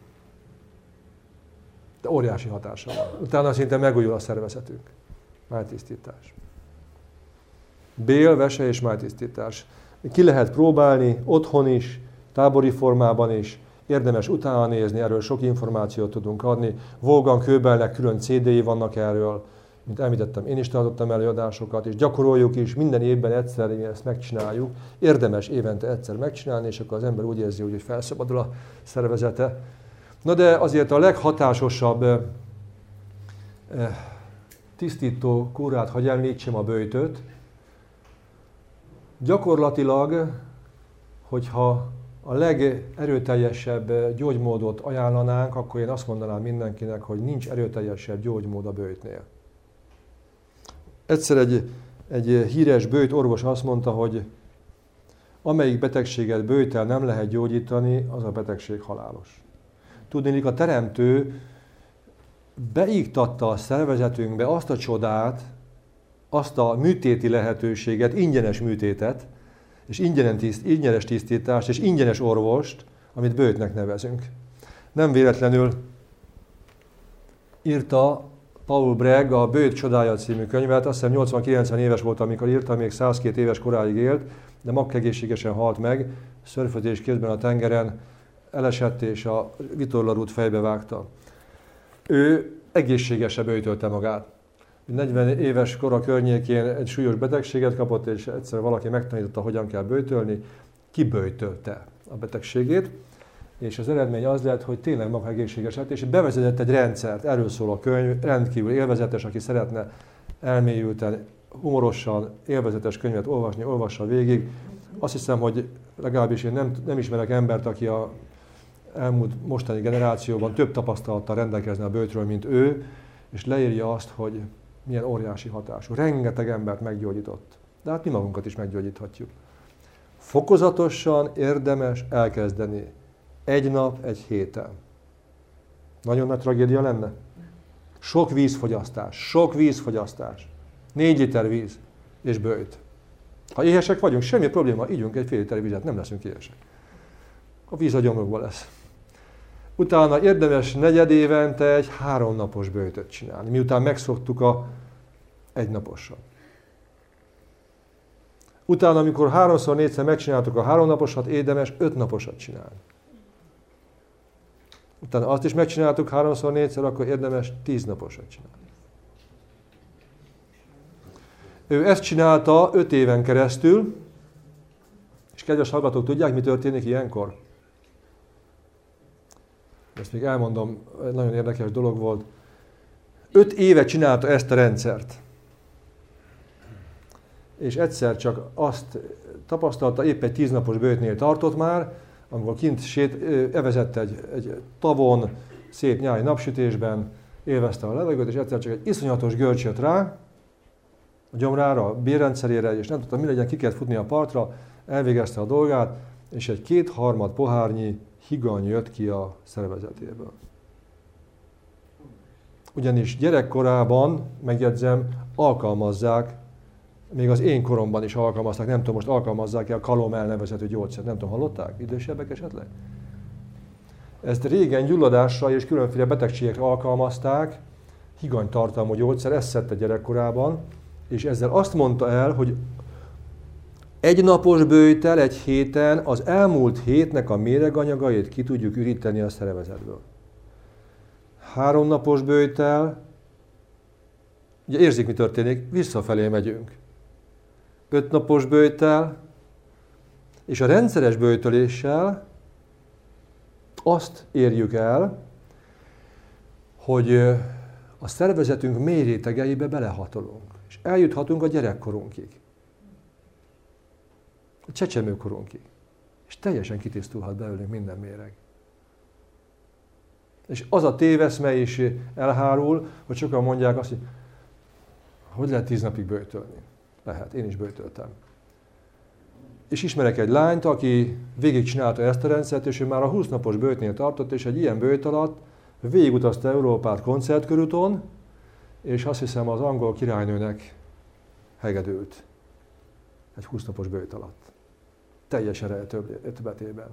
De óriási hatása van. Utána szinte megújul a szervezetünk. Májtisztítás. Bél, vese és májtisztítás. Ki lehet próbálni, otthon is, tábori formában is, érdemes utána nézni, erről sok információt tudunk adni. Wolfgang Köbelnek külön CD-i vannak erről, mint említettem, én is tartottam előadásokat, és gyakoroljuk is, minden évben egyszer ezt megcsináljuk. Érdemes évente egyszer megcsinálni, és akkor az ember úgy érzi, hogy felszabadul a szervezete. Na de azért a leghatásosabb tisztító kúrát, hadd említsem, a böjtöt. Gyakorlatilag, hogyha a legerőteljesebb gyógymódot ajánlanánk, akkor én azt mondanám mindenkinek, hogy nincs erőteljesebb gyógymód a böjtnél. Egyszer egy híres böjt orvos azt mondta, hogy amelyik betegséget böjttel nem lehet gyógyítani, az a betegség halálos. Tudniillik, a teremtő beiktatta a szervezetünkbe azt a csodát, azt a műtéti lehetőséget, ingyenes műtétet, és ingyenes tisztítást, és ingyenes orvost, amit böjtnek nevezünk. Nem véletlenül írta Paul Bragg a Böjt csodája című könyvet, azt hiszem 80-90 éves volt, amikor írta, még 102 éves koráig élt, de makkegészségesen halt meg, szörfözés közben a tengeren elesett és a vitorlarút fejbe vágta. Ő egészségesebb böjtölte magát. 40 éves kora környékén egy súlyos betegséget kapott, és egyszer valaki megtanította, hogyan kell böjtölni, kiböjtölte a betegségét, és az eredmény az lett, hogy tényleg maga egészséges lett, és bevezetett egy rendszert, erről szól a könyv, rendkívül élvezetes, aki szeretne elmélyülten, humorosan, élvezetes könyvet olvasni, olvassa végig. Azt hiszem, hogy legalábbis én nem ismerek embert, aki a elmúlt mostani generációban több tapasztalattal rendelkezne a böjtről, mint ő, és leírja azt, hogy milyen óriási hatású. Rengeteg embert meggyógyított. De hát mi magunkat is meggyógyíthatjuk. Fokozatosan érdemes elkezdeni. Egy nap, egy héten. Nagyon nagy tragédia lenne? Sok vízfogyasztás. 4 liter víz és böjt. Ha éhesek vagyunk, semmi probléma, ígyunk egy fél liter vizet, nem leszünk éhesek. A víz a gyomrunkban lesz. Utána érdemes negyedévente egy 3 napos böjtöt csinálni, miután megszoktuk a 1 naposat. Utána, amikor 3-4-szer megcsináltuk a 3 naposat, érdemes 5 naposat csinálni. Utána azt is megcsináltuk 3-4-szer, akkor érdemes 10 naposat csinálni. Ő ezt csinálta 5 éven keresztül, És kedves hallgatók, tudják, mi történik ilyenkor? Ezt még elmondom, nagyon érdekes dolog volt. 5 éve csinálta ezt a rendszert. És egyszer csak azt tapasztalta, épp egy 10 napos böjtnél tartott már, amikor kint evezett egy tavon, szép nyári napsütésben, élvezte a levegőt, és egyszer csak egy iszonyatos görcs jött rá, a gyomrára, a bélrendszerére, és nem tudta, mi legyen, ki kellett futni a partra, elvégezte a dolgát, és egy 2/3 pohárnyi higany jött ki a szervezetéből. Ugyanis gyerekkorában, megjegyzem, alkalmazzák, még az én koromban is alkalmazták, nem tudom, most alkalmazzák-e a Calomel nevezetű gyógyszert, nem tudom, hallották? Idősebbek esetleg? Ezt régen gyulladásra és különféle betegségekre alkalmazták, higanytartalmú gyógyszer, ezt szedte gyerekkorában, és ezzel azt mondta el, hogy egy napos böjttel egy héten az elmúlt hétnek a méreganyagait ki tudjuk üríteni a szervezetből. 3 napos böjttel, ugye érzik, mi történik, visszafelé megyünk. 5 napos böjttel, és a rendszeres böjtöléssel azt érjük el, hogy a szervezetünk mély rétegeibe belehatolunk, és eljuthatunk a gyerekkorunkig, a csecsemőkorunkig, és teljesen kitisztulhat belőlünk minden méreg. És az a téveszme is elhárul, hogy sokan mondják azt, hogy lehet 10 napig böjtölni. Lehet, én is böjtöltem. És ismerek egy lányt, aki végigcsinálta ezt a rendszert, és ő már a 20 napos böjtnél tartott, és egy ilyen böjt alatt végigutazta Európát koncertkörúton, és azt hiszem az angol királynőnek hegedült egy 20 napos böjt alatt. Teljes ereje többletében.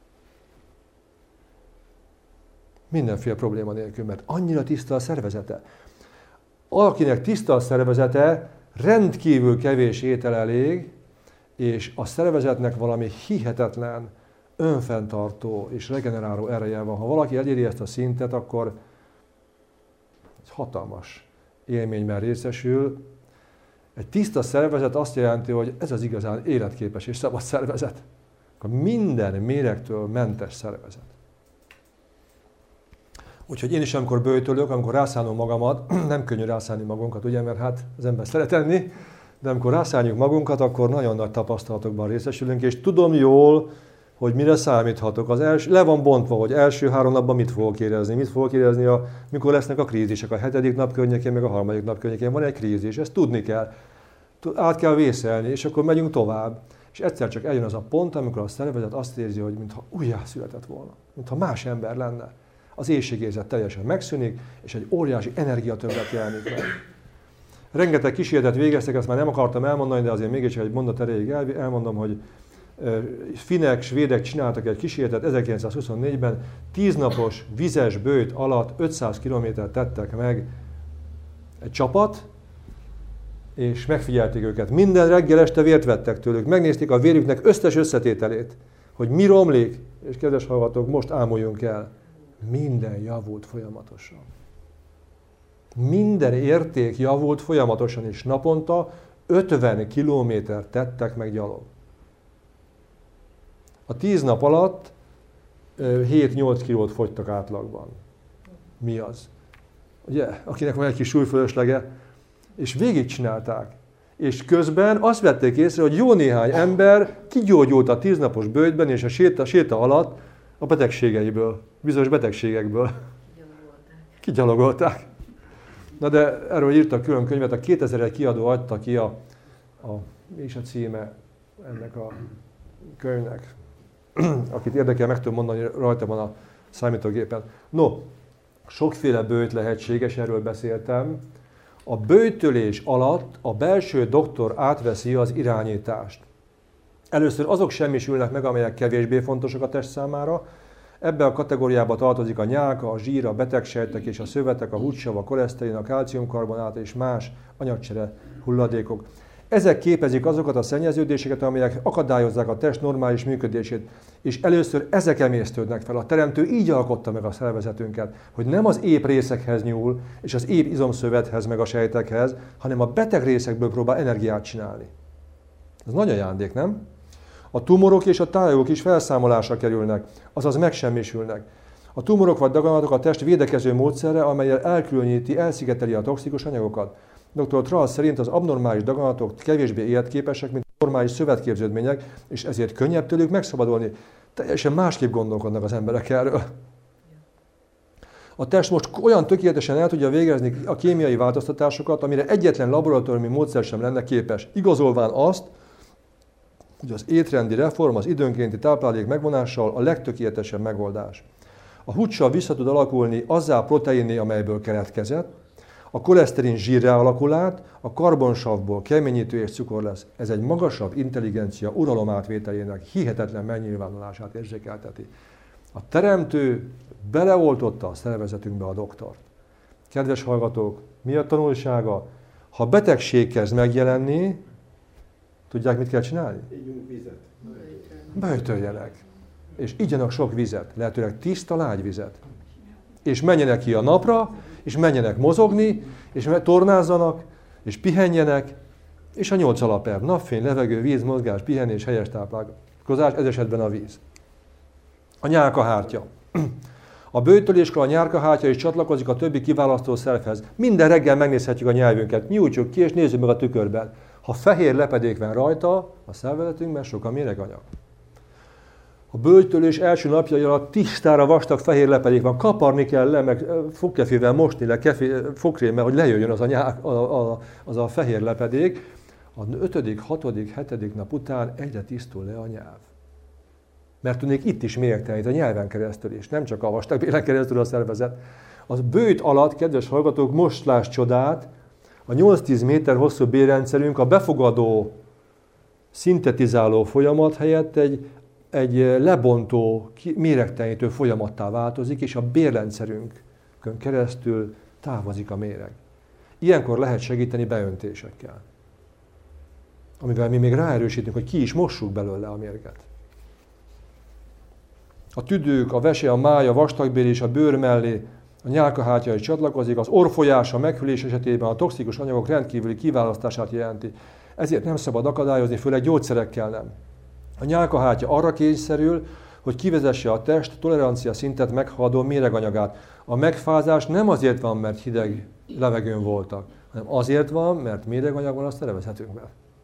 Mindenféle probléma nélkül, mert annyira tiszta a szervezete. Akinek tiszta a szervezete, rendkívül kevés étel elég, és a szervezetnek valami hihetetlen, önfenntartó és regeneráló ereje van. Ha valaki eléri ezt a szintet, akkor egy hatalmas élményben részesül. Egy tiszta szervezet azt jelenti, hogy ez az igazán életképes és szabad szervezet. Akkor minden méregtől mentes szervezet. Úgyhogy én is, amikor böjtölök, amikor rászánom magamat, nem könnyű rászánni magunkat, ugye, mert hát az ember szeret enni, de amikor rászánjuk magunkat, akkor nagyon nagy tapasztalatokban részesülünk, és tudom jól, hogy mire számíthatok. Le van bontva, hogy első 3 napban mit fogok érezni, mikor lesznek a krízisek. A 7. nap környékén, meg a 3. nap környékén van egy krízis, ezt tudni kell. Át kell vészelni, és akkor megyünk tovább. És egyszer csak eljön az a pont, amikor a szervezet azt érzi, hogy mintha újjászületett volna, mintha más ember lenne. Az éhségérzet teljesen megszűnik, és egy óriási energiatöbblet jelenik meg. Rengeteg kísérletet végeztek, ezt már nem akartam elmondani, de azért mégis egy mondat erejéig elmondom, hogy finnek, svédek csináltak egy kísérletet 1924-ben, 10 napos vizes böjt alatt 500 kilométert tettek meg egy csapat, és megfigyelték őket. Minden reggel este vért vettek tőlük, megnézték a vérüknek összes összetételét, hogy mi romlik, és kedves hallgatók, most ámuljunk el, minden javult folyamatosan. Minden érték javult folyamatosan, és naponta 50 kilométert tettek meg gyalog. A 10 nap alatt 7-8 kilót fogytak átlagban. Mi az? Ugye, akinek van egy kis súlyfölöslege, és végigcsinálták. És közben azt vették észre, hogy jó néhány ember kigyógyult a 10 napos böjtben és a séta alatt a betegségeiből, bizonyos betegségekből. Kigyalogolták. Na de erről írtak külön könyvet, a 2001 kiadó adta ki mi is a címe ennek a könyvnek. Akit érdekel, meg tudom mondani, rajta van a számítógépen. No, sokféle böjt lehetséges, erről beszéltem. A böjtölés alatt a belső doktor átveszi az irányítást. Először azok semmisülnek meg, amelyek kevésbé fontosak a test számára. Ebbe a kategóriába tartozik a nyálka, a zsír, a betegsejtek és a szövetek, a húdsav, a koleszterin, a kálciumkarbonát és más anyagcsere hulladékok. Ezek képezik azokat a szennyeződéseket, amelyek akadályozzák a test normális működését, és először ezek emésztődnek fel. A Teremtő így alkotta meg a szervezetünket, hogy nem az ép részekhez nyúl, és az ép izomszövethez, meg a sejtekhez, hanem a beteg részekből próbál energiát csinálni. Ez nagy ajándék, nem? A tumorok és a tájogok is felszámolásra kerülnek, azaz megsemmisülnek. A tumorok vagy daganatok a test védekező módszere, amellyel elkülöníti, elszigeteli a toxikus anyagokat. Dr. Trass szerint az abnormális daganatok kevésbé életképesek, mint a normális szövetképződmények, és ezért könnyebb tőlük megszabadulni. Teljesen másképp gondolkodnak az emberek erről. A test most olyan tökéletesen el tudja végezni a kémiai változtatásokat, amire egyetlen laboratóriumi módszer sem lenne képes, igazolván azt, hogy az étrendi reform az időnkénti táplálék megvonással a legtökéletesebb megoldás. A húdsav vissza tud alakulni azzá a proteinné, amelyből keletkezett, a koleszterin zsírrá alakul át, a karbonsavból keményítő és cukor lesz. Ez egy magasabb intelligencia uralomátvételének hihetetlen megnyilvánulását érzékelteti. A teremtő beleoltotta a szervezetünkbe a doktort. Kedves hallgatók, mi a tanulsága? Ha betegség kezd megjelenni, tudják, mit kell csinálni? Ígyunk vizet. Böjtöljenek. És igyanak sok vizet, lehetőleg tiszta lágyvizet. És menjenek ki a napra, és menjenek mozogni, és tornázzanak, és pihenjenek, és a 8 alapelv: napfény, levegő, víz, mozgás, pihenés, helyes táplálkozás, ez esetben a víz. A nyálkahártya. A böjtöléskor a nyálkahártya is csatlakozik a többi kiválasztó szervhez. Minden reggel megnézhetjük a nyelvünket, nyújtsuk ki, és nézzük meg a tükörben. Ha fehér lepedék van rajta, a szervezetünkben sok a méreganyag. A böjtölés első napjai alatt tisztára vastag fehér lepedék van, kaparni kell le, meg fogkefével mosni le, fogkrémmel, hogy lejöjjön az a fehér lepedék. A 5., 6., 7. nap után egyre tisztul le a nyelv. Mert tudnék itt is méregtelenít a nyelven keresztül is, nem csak a vastagbélen keresztül a szervezet. Az böjt alatt, kedves hallgatók, most láss csodát, a 8-10 méter hosszú bélrendszerünk a befogadó, szintetizáló folyamat helyett egy lebontó, méregtelenítő folyamattá változik, és a bélrendszerünkön keresztül távozik a méreg. Ilyenkor lehet segíteni beöntésekkel, amivel mi még ráerősítünk, hogy ki is mossuk belőle a mérget. A tüdők, a vese, a máj, a vastagbél és a bőr mellé a nyálkahártya is csatlakozik, az orrfolyása, meghűlés esetében a toxikus anyagok rendkívüli kiválasztását jelenti. Ezért nem szabad akadályozni, főleg gyógyszerekkel nem. A nyálkahártya arra kényszerül, hogy kivezesse a test tolerancia szintet meghaladó méreganyagát. A megfázás nem azért van, mert hideg levegőn voltak, hanem azért van, mert méreganyag van a szervezetünkben.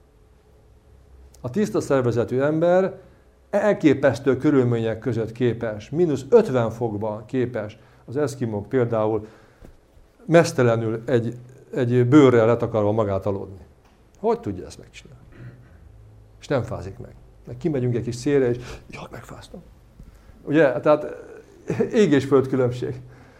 A tiszta szervezetű ember elképesztő körülmények között képes, -50 fokban képes, az eszkimók például meztelenül egy bőrrel letakarva magát aludni. Hogy tudja ezt megcsinálni? És nem fázik meg. Meg kimegyünk egy kis szélre, és jaj, megfáztam. Ugye? Tehát ég és föld különbség.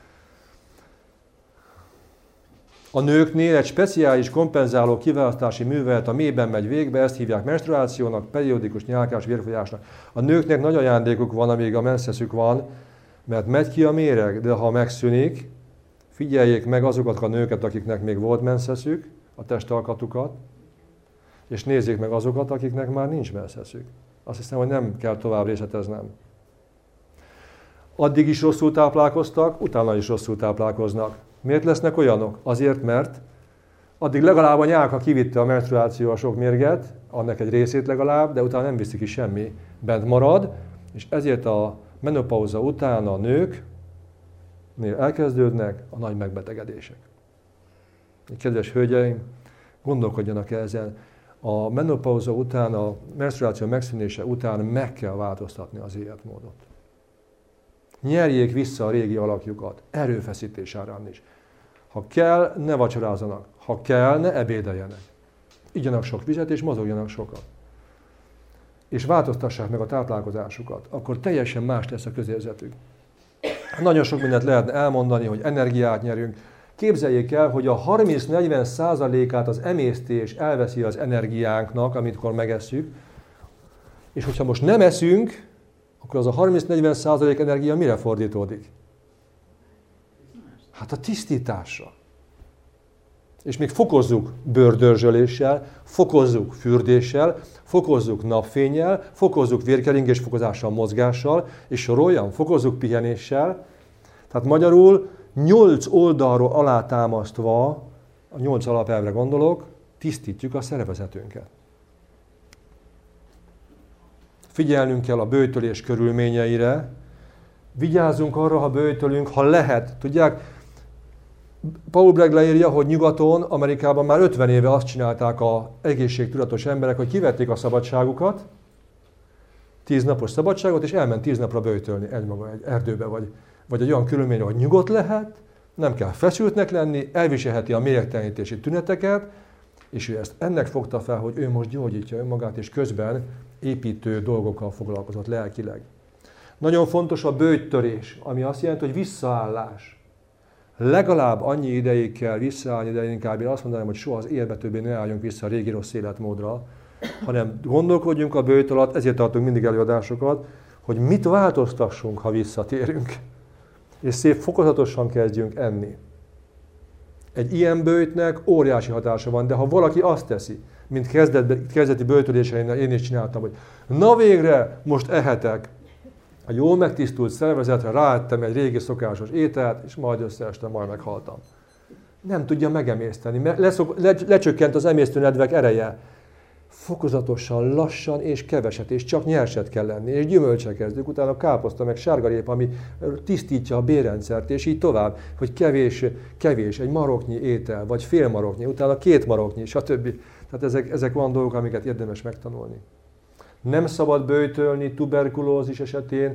A nőknél egy speciális kompenzáló kiválasztási művelet a mélyben megy végbe, ezt hívják menstruációnak, periódikus nyálkás vérfolyásnak. A nőknek nagy ajándékuk van, amíg a menszeszük van, mert megy ki a méreg, de ha megszűnik, figyeljék meg azokat a nőket, akiknek még volt menszeszük, a testalkatukat, és nézzék meg azokat, akiknek már nincs menszeszük. Azt hiszem, hogy nem kell tovább részleteznem. Addig is rosszul táplálkoztak, utána is rosszul táplálkoznak. Miért lesznek olyanok? Azért, mert addig legalább a nyálka kivitte a menstruáció a sok mérget, annak egy részét legalább, de utána nem viszi ki semmi, bent marad, és ezért a menopauza után a nőknél elkezdődnek a nagy megbetegedések. Kedves hölgyeim, gondolkodjanak ezen. A menopauza után, a menstruáció megszűnése után meg kell változtatni az életmódot. Nyerjék vissza a régi alakjukat, erőfeszítés árán is. Ha kell, ne vacsorázzanak. Ha kell, ne ebédeljenek. Igyanak sok vizet és mozogjanak sokat. És változtassák meg a táplálkozásukat. Akkor teljesen más lesz a közérzetük. Nagyon sok mindent lehetne elmondani, hogy energiát nyerünk. Képzeljék el, hogy a 30-40%-át az emésztés elveszi az energiánknak, amikor megesszük, és hogyha most nem eszünk, akkor az a 30-40% energia mire fordítódik? Hát a tisztításra. És még fokozzuk bőrdörzsöléssel, fokozzuk fürdéssel, fokozzuk napfénnyel, fokozzuk vérkeringés fokozással, mozgással, és soroljam, fokozzuk pihenéssel. Tehát magyarul 8 oldalról alátámasztva, a 8 alapelvre gondolok, tisztítjuk a szervezetünket. figyelnünk kell a böjtölés körülményeire, vigyázzunk arra, ha böjtölünk, ha lehet. Tudják, Paul Bragg leírja, hogy nyugaton, Amerikában már 50 éve azt csinálták az egészségtudatos emberek, hogy kivették a szabadságukat, 10 napos szabadságot, és elment 10 napra böjtölni egymaga egy erdőbe, vagy egy olyan körülményre, hogy nyugodt lehet, nem kell feszültnek lenni, elviselheti a méregtelenítési tüneteket, és ő ezt ennek fogta fel, hogy ő most gyógyítja önmagát, és közben építő dolgokkal foglalkozott lelkileg. Nagyon fontos a böjttörés, ami azt jelenti, hogy visszaállás. Legalább annyi ideig kell visszaállni, de inkább én azt mondanám, hogy soha az életbe többé ne álljunk vissza a régi rossz életmódra, hanem gondolkodjunk a böjt alatt, ezért tartunk mindig előadásokat, hogy mit változtassunk, ha visszatérünk. És szép fokozatosan kezdjünk enni. Egy ilyen böjtnek óriási hatása van, de ha valaki azt teszi, mint kezdeti böjtöléseimnél én is csináltam, hogy na végre, most ehetek, a jól megtisztult szervezetre ráettem egy régi szokásos ételt, és majd összeestem, majd meghaltam. Nem tudja megemészteni, mert lecsökkent az emésztőnedvek ereje. Fokozatosan, lassan és keveset, és csak nyerset kell lenni, és gyümölcsre kezdünk, utána káposzta, meg sárgarépa, ami tisztítja a bélrendszert, és így tovább, hogy kevés, egy maroknyi étel, vagy fél maroknyi, utána 2 maroknyi, stb. Tehát ezek olyan dolgok, amiket érdemes megtanulni. Nem szabad böjtölni tuberkulózis esetén,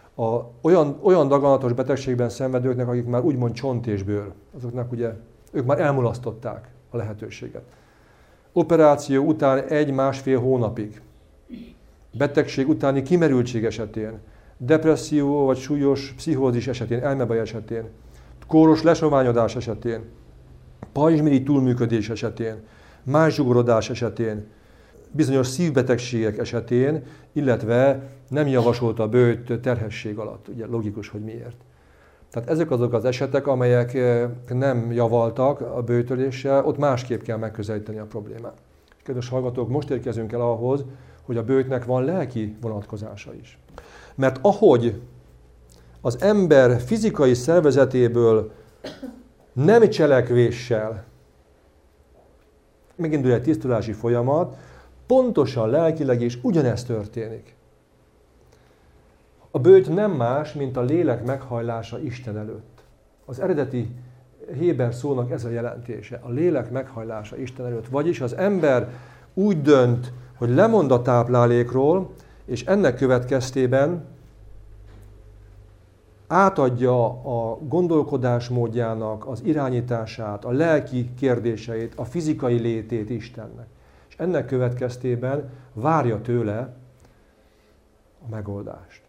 olyan daganatos betegségben szenvedőknek, akik már úgymond csont és bőr, azoknak ugye, ők már elmulasztották a lehetőséget. Operáció után 1-1,5 hónapig, betegség utáni kimerültség esetén, depresszió vagy súlyos pszichózis esetén, elmebaj esetén, kóros lesoványodás esetén, pajzsmirigy túlműködés esetén, májzsugorodás esetén, bizonyos szívbetegségek esetén, illetve nem javasolt a böjt terhesség alatt. Ugye logikus, hogy miért. Tehát ezek azok az esetek, amelyek nem javaltak a böjtöléssel, ott másképp kell megközelíteni a problémát. Kedves hallgatók, most érkezünk el ahhoz, hogy a böjtnek van lelki vonatkozása is. Mert ahogy az ember fizikai szervezetéből nem cselekvéssel megindul egy tisztulási folyamat, pontosan lelkileg is ugyanezt történik. A böjt nem más, mint a lélek meghajlása Isten előtt. Az eredeti héber szónak ez a jelentése, a lélek meghajlása Isten előtt. Vagyis az ember úgy dönt, hogy lemond a táplálékról, és ennek következtében átadja a gondolkodásmódjának az irányítását, a lelki kérdéseit, a fizikai létét Istennek. És ennek következtében várja tőle a megoldást.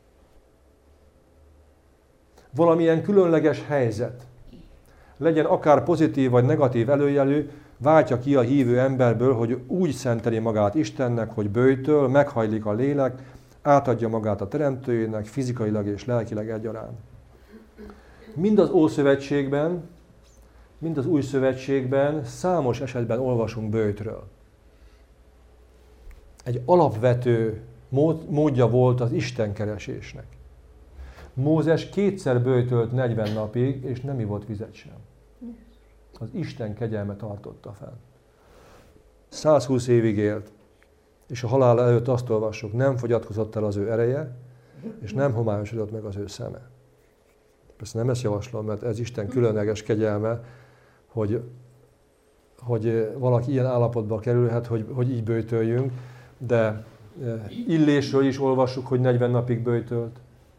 Valamilyen különleges helyzet, legyen akár pozitív vagy negatív előjelű, váltja ki a hívő emberből, hogy úgy szenteli magát Istennek, hogy böjtöl, meghajlik a lélek, átadja magát a teremtőjének fizikailag és lelkileg egyaránt. Mind az Ószövetségben, mind az Új Szövetségben számos esetben olvasunk böjtről. Egy alapvető módja volt az istenkeresésnek. Mózes 2-szer böjtölt 40 napig, és nem ivott vizet sem. Az Isten kegyelme tartotta fel. 120 évig élt, és a halála előtt azt olvassuk, nem fogyatkozott el az ő ereje, és nem homályosodott meg az ő szeme. Persze nem ezt javaslom, mert ez Isten különleges kegyelme, hogy valaki ilyen állapotba kerülhet, hogy így böjtöljünk, de Illésről is olvassuk, hogy 40 napig böjtölt.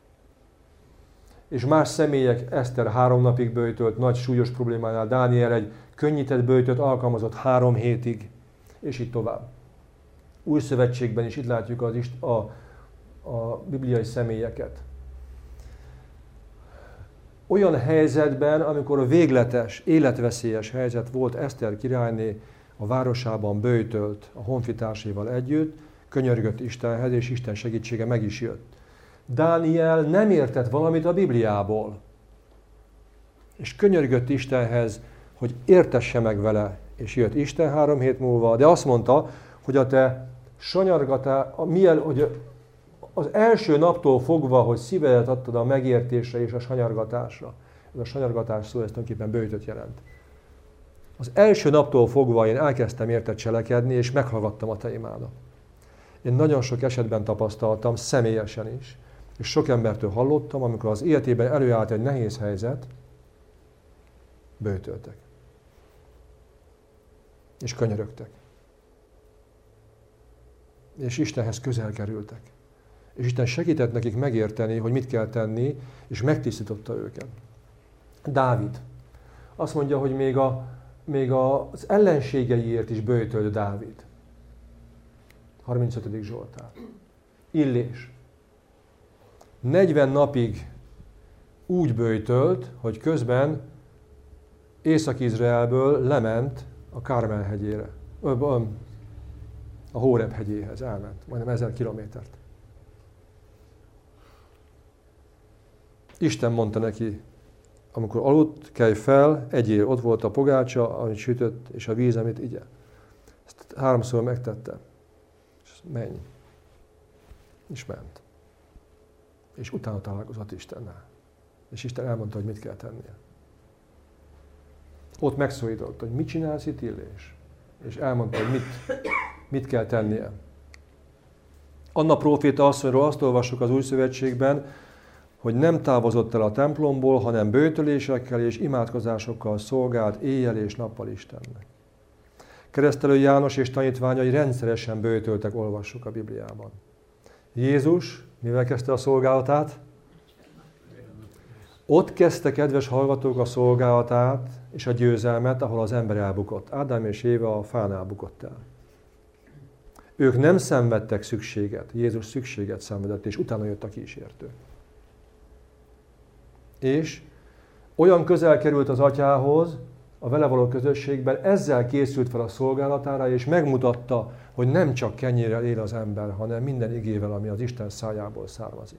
És más személyek, Eszter 3 napig böjtölt, nagy súlyos problémánál, Dániel egy könnyített böjtöt alkalmazott 3 hétig, és így tovább. Új Szövetségben is itt látjuk a bibliai személyeket. Olyan helyzetben, amikor a végletes, életveszélyes helyzet volt, Eszter királyné a városában böjtölt a honfitársaival együtt, könyörgött Istenhez, és Isten segítsége meg is jött. Dániel nem értett valamit a Bibliából, és könyörgött Istenhez, hogy értesse meg vele, és jött Isten 3 hét múlva, de azt mondta, hogy a te hogy az első naptól fogva, hogy szívedet adtad a megértésre és a sanyargatásra. Ez a sanyargatás szó, ez tulajdonképpen böjtöt jelent. Az első naptól fogva én elkezdtem érted cselekedni, és meghallgattam a te imádat. Én nagyon sok esetben tapasztaltam, személyesen is, és sok embertől hallottam, amikor az életében előállt egy nehéz helyzet, böjtöltek. És könyörögtek. És Istenhez közel kerültek. És Isten segített nekik megérteni, hogy mit kell tenni, és megtisztította őket. Dávid. Azt mondja, hogy még az ellenségeiért is böjtölt Dávid. 35. Zsoltár. Illés. 40 napig úgy böjtölt, hogy közben Észak-Izraelből lement a Kármel hegyére. A Hóreb hegyéhez elment, majdnem 1000 kilométert. Isten mondta neki, amikor aludt, kelj fel, egyél, ott volt a pogácsa, amit sütött, és a víz, amit igye. Ezt 3-szor megtette. És menj. És ment. És utána találkozott Istennel. És Isten elmondta, hogy mit kell tennie. Ott megszólított, hogy mit csinálsz itt, Illés? És elmondta, hogy mit kell tennie. Anna próféta asszonyról azt olvassuk az Új Szövetségben, hogy nem távozott el a templomból, hanem böjtölésekkel és imádkozásokkal szolgált éjjel és nappal Istennek. Keresztelő János és tanítványai rendszeresen böjtöltek, olvassuk a Bibliában. Jézus mivel kezdte a szolgálatát? Ott kezdte, kedves hallgatók, a szolgálatát és a győzelmet, ahol az ember elbukott. Ádám és Éva a fánál bukott el. Ők nem szenvedtek szükséget, Jézus szükséget szenvedett, és utána jött a kísértő. És olyan közel került az Atyához, a vele való közösségben, ezzel készült fel a szolgálatára, és megmutatta, hogy nem csak kenyérrel él az ember, hanem minden igével, ami az Isten szájából származik.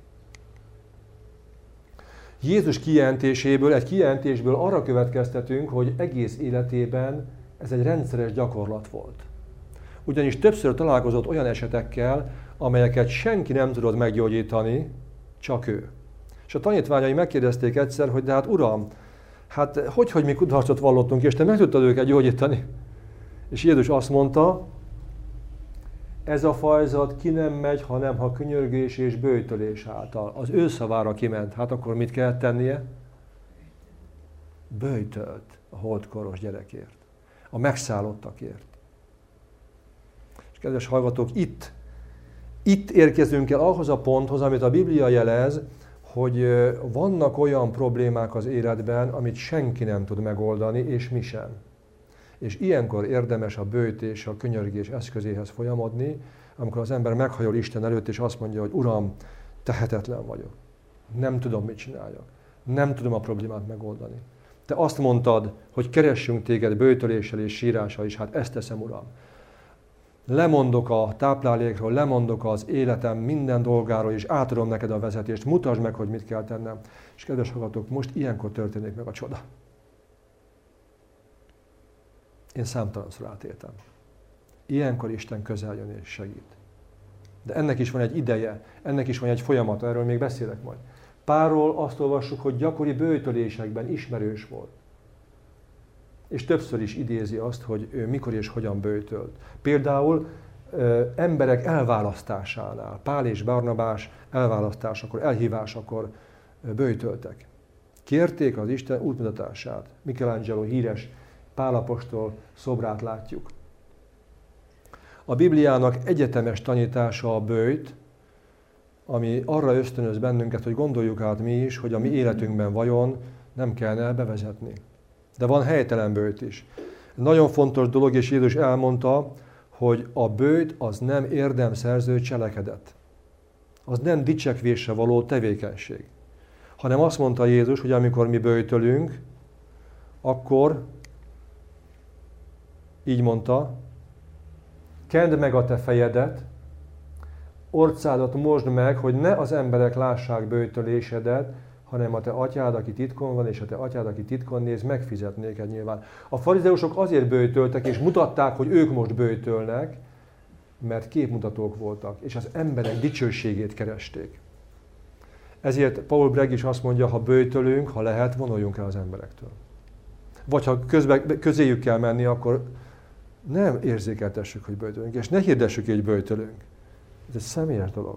Jézus egy kijelentésből arra következtetünk, hogy egész életében ez egy rendszeres gyakorlat volt. Ugyanis többször találkozott olyan esetekkel, amelyeket senki nem tudott meggyógyítani, csak ő. És a tanítványai megkérdezték egyszer, hogy de hát Uram, hát hogy mi kudarcot vallottunk, és te meg tudtad őket gyógyítani? És Jézus azt mondta, ez a fajzat ki nem megy, hanem ha könyörgés és böjtölés által. Az ő szavára kiment. Hát akkor mit kellett tennie? Böjtölt a holdkoros gyerekért. A megszállottakért. És kedves hallgatók, itt érkezünk el ahhoz a ponthoz, amit a Biblia jelez, hogy vannak olyan problémák az életben, amit senki nem tud megoldani, és mi sem. És ilyenkor érdemes a böjtés, a könyörgés eszközéhez folyamodni, amikor az ember meghajol Isten előtt, és azt mondja, hogy Uram, tehetetlen vagyok. Nem tudom, mit csináljak. Nem tudom a problémát megoldani. Te azt mondtad, hogy keressünk téged böjtöléssel és sírással is, hát ezt teszem, Uram. Lemondok a táplálékról, lemondok az életem minden dolgáról, és átadom neked a vezetést, mutasd meg, hogy mit kell tennem. És kedves hallgatók, most ilyenkor történik meg a csoda. Én számtalanszor átéltem. Ilyenkor Isten közel jön és segít. De ennek is van egy ideje, ennek is van egy folyamata, erről még beszélek majd. Párról azt olvassuk, hogy gyakori böjtölésekben ismerős volt. És többször is idézi azt, hogy ő mikor és hogyan böjtölt. Például emberek elválasztásánál, Pál és Barnabás elválasztásakor, elhívásakor böjtöltek. Kérték az Isten útmutatását. Michelangelo híres Pál apostol szobrát látjuk. A Bibliának egyetemes tanítása a böjt, ami arra ösztönöz bennünket, hogy gondoljuk át mi is, hogy a mi életünkben vajon nem kellene bevezetni. De van helytelen böjt is. Nagyon fontos dolog, és Jézus elmondta, hogy a böjt az nem érdemszerző cselekedet. Az nem dicsekvésre való tevékenység. Hanem azt mondta Jézus, hogy amikor mi böjtölünk, akkor így mondta, kend meg a te fejedet, orcádat mosd meg, hogy ne az emberek lássák böjtölésedet, hanem a te atyád, aki titkon van, és a te atyád, aki titkon néz, megfizet néked nyilván. A farizeusok azért böjtöltek, és mutatták, hogy ők most böjtölnek, mert képmutatók voltak, és az emberek dicsőségét keresték. Ezért Paul Breg is azt mondja, ha böjtölünk, ha lehet, vonuljunk el az emberektől. Vagy ha közéjük kell menni, akkor nem érzékeltessük, hogy böjtölünk, és ne hirdessük, hogy böjtölünk. Ez egy személyes dolog.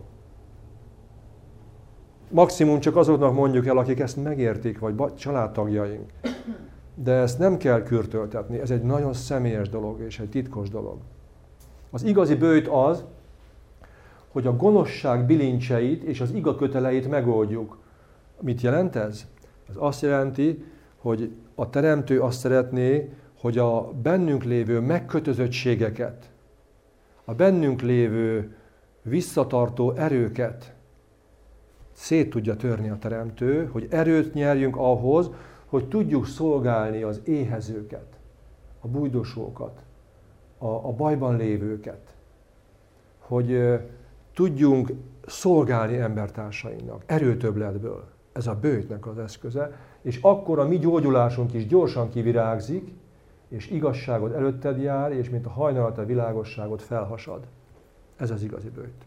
Maximum csak azoknak mondjuk el, akik ezt megértik, vagy családtagjaink. De ezt nem kell kürtöltetni, ez egy nagyon személyes dolog, és egy titkos dolog. Az igazi böjt az, hogy a gonoszság bilincseit és az iga köteleit megoldjuk. Mit jelent ez? Ez azt jelenti, hogy a Teremtő azt szeretné, hogy a bennünk lévő megkötözöttségeket, a bennünk lévő visszatartó erőket szét tudja törni a Teremtő, hogy erőt nyerjünk ahhoz, hogy tudjuk szolgálni az éhezőket, a bújdosókat, a bajban lévőket, hogy tudjunk szolgálni embertársainknak, erőtöbbletből. Ez a böjtnek az eszköze, és akkor a mi gyógyulásunk is gyorsan kivirágzik, és igazságod előtted jár, és mint a hajnalat a világosságot felhasad. Ez az igazi böjt.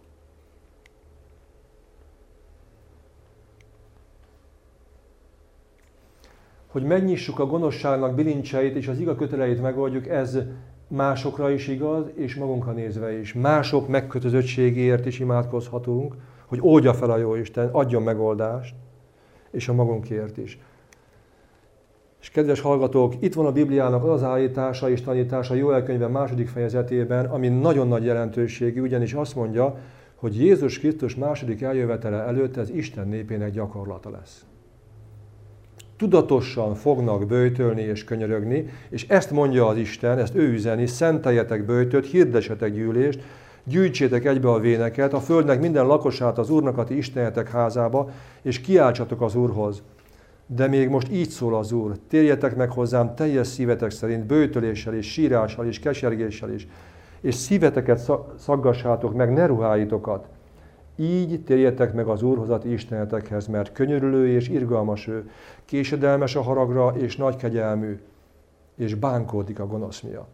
Hogy megnyissuk a gonoszságnak bilincseit és az iga köteleit megoldjuk, ez másokra is igaz, és magunkra nézve is. Mások megkötözöttségéért is imádkozhatunk, hogy oldja fel a Jóisten, adjon megoldást, és a magunkért is. És kedves hallgatók, itt van a Bibliának az állítása és tanítása Jóel könyve 2. fejezetében, ami nagyon nagy jelentőségű, ugyanis azt mondja, hogy Jézus Krisztus második eljövetele előtt ez Isten népének gyakorlata lesz. Tudatosan fognak böjtölni és könyörögni, és ezt mondja az Isten, ezt ő üzeni, szenteljetek böjtöt, hirdessetek gyűlést, gyűjtsétek egybe a véneket, a földnek minden lakosát az Úrnak a ti istenetek házába, és kiáltsatok az Úrhoz. De még most így szól az Úr, térjetek meg hozzám teljes szívetek szerint, böjtöléssel és sírással és kesergéssel is, és szíveteket szaggassátok meg, ne ruháitokat. Így térjetek meg az Úrhoz a ti istenetekhez, mert könyörülő és irgalmas ő, késedelmes a haragra és nagy kegyelmű, és bánkódik a gonosz miatt.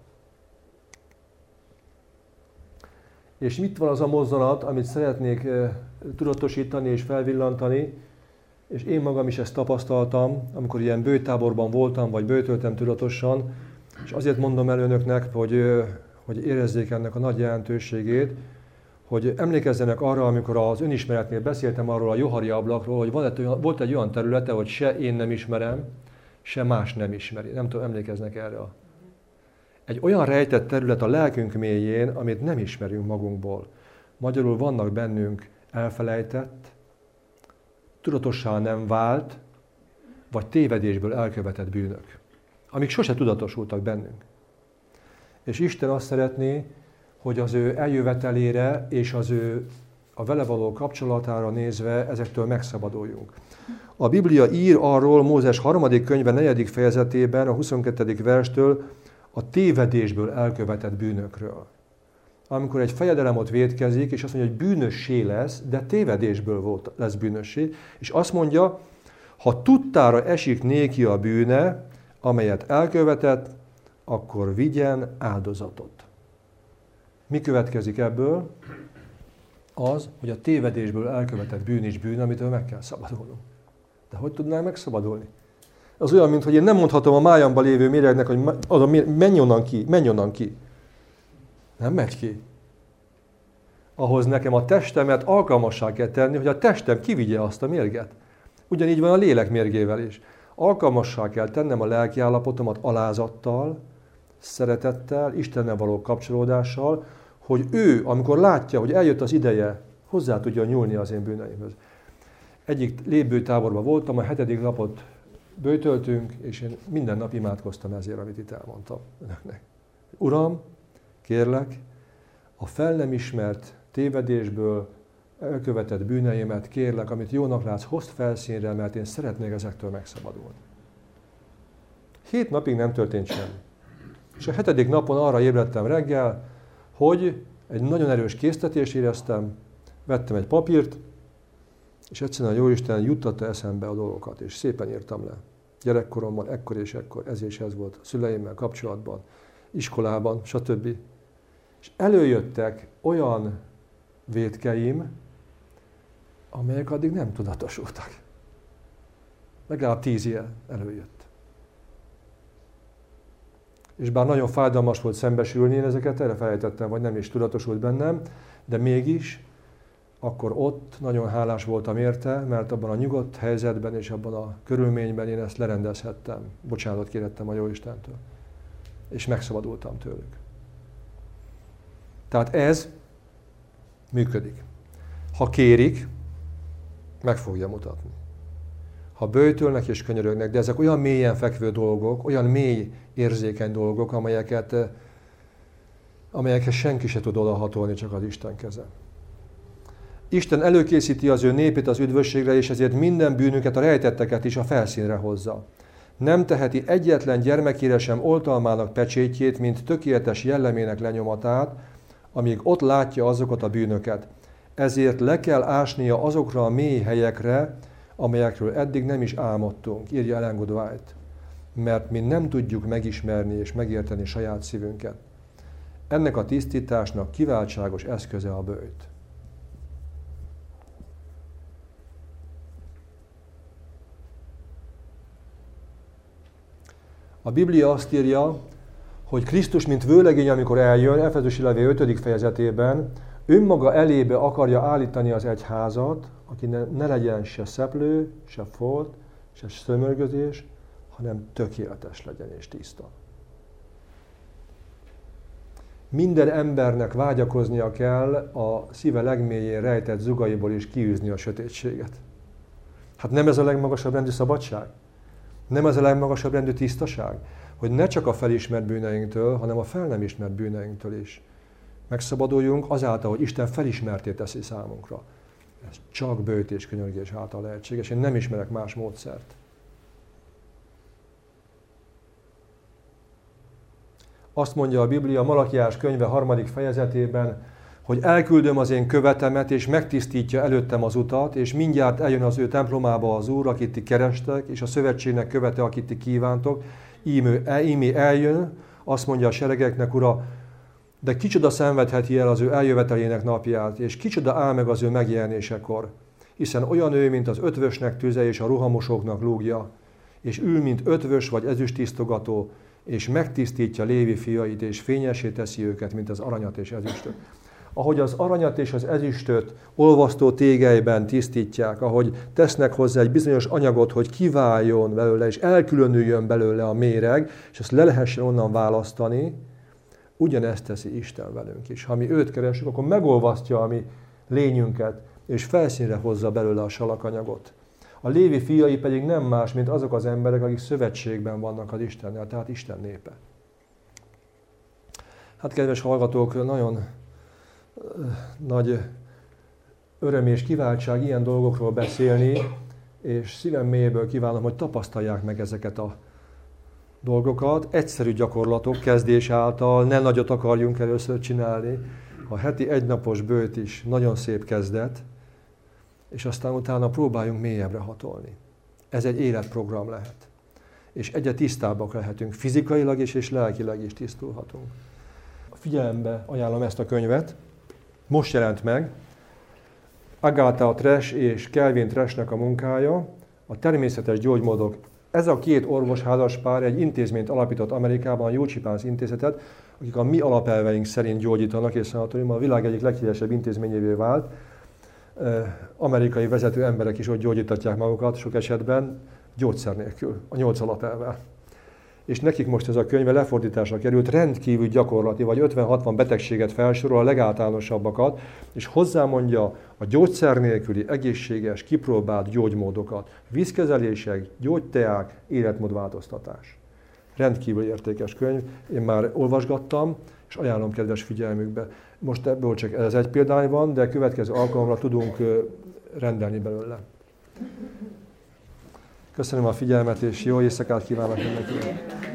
És mit van az a mozzanat, amit szeretnék tudatosítani és felvillantani, és én magam is ezt tapasztaltam, amikor ilyen böjttáborban voltam, vagy böjtöltem tudatosan, és azért mondom el önöknek, hogy érezzék ennek a nagy jelentőségét, hogy emlékezzenek arra, amikor az önismeretnél beszéltem arról a johari ablakról, hogy volt egy olyan területe, hogy se én nem ismerem, se más nem ismeri. Nem tudom, emlékeznek erre. Egy olyan rejtett terület a lelkünk mélyén, amit nem ismerünk magunkból. Magyarul vannak bennünk elfelejtett, tudatosan nem vált, vagy tévedésből elkövetett bűnök, amik sose tudatosultak bennünk. És Isten azt szeretné, hogy az ő eljövetelére és a vele való kapcsolatára nézve ezektől megszabaduljunk. A Biblia ír arról Mózes 3. könyve 4. fejezetében, a 22. verstől a tévedésből elkövetett bűnökről. Amikor egy fejedelem ott vétkezik, és azt mondja, hogy bűnössé lesz, de tévedésből lesz bűnössé, és azt mondja, ha tudtára esik néki a bűne, amelyet elkövetett, akkor vigyen áldozatot. Mi következik ebből? Az, hogy a tévedésből elkövetett bűn is bűn, amitől meg kell szabadulnunk. De hogy tudnánk megszabadulni? Az olyan, mintha én nem mondhatom a májamba lévő méregnek, hogy menj onnan ki. Nem megy ki. Ahhoz nekem a testemet alkalmassá kell tenni, hogy a testem kivigye azt a mérget. Ugyanígy van a lélek mérgével is. Alkalmassá kell tennem a lelki állapotomat alázattal, szeretettel, Istennel való kapcsolódással, hogy ő, amikor látja, hogy eljött az ideje, hozzá tudja nyúlni az én bűneimhöz. Egyik lépbőtáborban voltam, a 7. napot böjtöltünk, és én minden nap imádkoztam ezért, amit itt elmondtam önöknek. Uram, kérlek, a fel nem ismert tévedésből elkövetett bűneimet kérlek, amit jónak látsz, hozd felszínre, mert én szeretnék ezektől megszabadulni. 7 napig nem történt semmi. És a 7. napon arra ébredtem reggel, hogy egy nagyon erős késztetést éreztem, vettem egy papírt, és egyszerűen a Jóisten juttatta eszembe a dolgokat, és szépen írtam le. Gyerekkoromban, ekkor és ekkor, ez és ez volt, a szüleimmel kapcsolatban, iskolában, stb. És előjöttek olyan vétkeim, amelyek addig nem tudatosultak. Legalább 10 ilyen előjött. és bár nagyon fájdalmas volt szembesülni, én ezeket elfelejtettem, vagy nem is tudatosult bennem, de mégis akkor ott nagyon hálás voltam érte, mert abban a nyugodt helyzetben és abban a körülményben én ezt lerendezhettem. Bocsánatot kérhettem a Jóistentől. És megszabadultam tőlük. Tehát ez működik. Ha kérik, meg fogja mutatni. Ha böjtölnek és könyörögnek, de ezek olyan mélyen fekvő dolgok, olyan mély érzékeny dolgok, amelyekhez senki se tud odahatolni, csak az Isten keze. Isten előkészíti az ő népét az üdvösségre, és ezért minden bűnüket, a rejtetteket is a felszínre hozza. Nem teheti egyetlen gyermekére sem oltalmának pecsétjét, mint tökéletes jellemének lenyomatát, amíg ott látja azokat a bűnöket. Ezért le kell ásnia azokra a mély helyekre, amelyekről eddig nem is álmodtunk, írja Ellen G. White, mert mi nem tudjuk megismerni és megérteni saját szívünket. Ennek a tisztításnak kiváltságos eszköze a böjt. A Biblia azt írja, hogy Krisztus, mint vőlegény, amikor eljön, Efezusi levél 5. fejezetében, önmaga elébe akarja állítani az egyházat, aki ne legyen se szeplő, se folt, se szömörgözés, hanem tökéletes legyen és tiszta. Minden embernek vágyakoznia kell a szíve legmélyén rejtett zugaiból is kiűzni a sötétséget. Hát nem ez a legmagasabb rendű szabadság? Nem ez a legmagasabb rendű tisztaság? Hogy ne csak a felismert bűneinktől, hanem a fel nem ismert bűneinktől is megszabaduljunk azáltal, hogy Isten felismerté teszi számunkra. Ez csak böjt és könyörgés által lehetséges. Én nem ismerek más módszert. Azt mondja a Biblia Malakiás könyve 3. fejezetében, hogy elküldöm az én követemet, és megtisztítja előttem az utat, és mindjárt eljön az ő templomába az Úr, akit ti kerestek, és a szövetségnek követe, akit ti kívántok. Ímé eljön, azt mondja a seregeknek Ura, de kicsoda szenvedheti el az ő eljövetelének napját, és kicsoda áll meg az ő megjelenésekor, hiszen olyan ő, mint az ötvösnek tüze és a ruhamosoknak lúgja, és ül, mint ötvös vagy ezüsttisztogató, és megtisztítja Lévi fiait, és fényessé teszi őket, mint az aranyat és ezüstöt. Ahogy az aranyat és az ezüstöt olvasztó tégelyben tisztítják, ahogy tesznek hozzá egy bizonyos anyagot, hogy kiváljon belőle, és elkülönüljön belőle a méreg, és ezt le lehessen onnan választani, ugyanezt teszi Isten velünk is. Ha mi őt keresünk, akkor megolvasztja a mi lényünket, és felszínre hozza belőle a salakanyagot. A Lévi fiai pedig nem más, mint azok az emberek, akik szövetségben vannak az Istennel, tehát Isten népe. Hát kedves hallgatók, nagyon nagy öröm és kiváltság ilyen dolgokról beszélni, és szívem mélyéből kívánom, hogy tapasztalják meg ezeket a dolgokat. Egyszerű gyakorlatok kezdés által, ne nagyot akarjunk először csinálni. A heti egynapos böjt is nagyon szép kezdet, és aztán utána próbáljunk mélyebbre hatolni. Ez egy életprogram lehet. És egyre tisztábbak lehetünk, fizikailag is és lelkileg is tisztulhatunk. Figyelembe ajánlom ezt a könyvet, most jelent meg, Agatha Trash és Kelvin Trashnek a munkája, a természetes gyógymódok. Ez a két orvos-házaspár egy intézményt alapított Amerikában, a Jócsipánc intézetet, akik a mi alapelveink szerint gyógyítanak, és szanatóriumban a világ egyik leghíresebb intézményévé vált. Amerikai vezető emberek is ott gyógyítatják magukat, sok esetben gyógyszer nélkül, a 8 alapelvvel. És nekik most ez a könyve lefordításra került, rendkívül gyakorlati, vagy 50-60 betegséget felsorol, a legáltalánosabbakat, és hozzámondja a gyógyszer nélküli, egészséges, kipróbált gyógymódokat, vízkezelések, gyógyteák, életmódváltoztatás. Rendkívül értékes könyv, én már olvasgattam, és ajánlom kedves figyelmükbe. Most ebből csak ez egy példány van, de következő alkalomra tudunk rendelni belőle. Köszönöm a figyelmet, és jó éjszakát kívánok mindenkinek!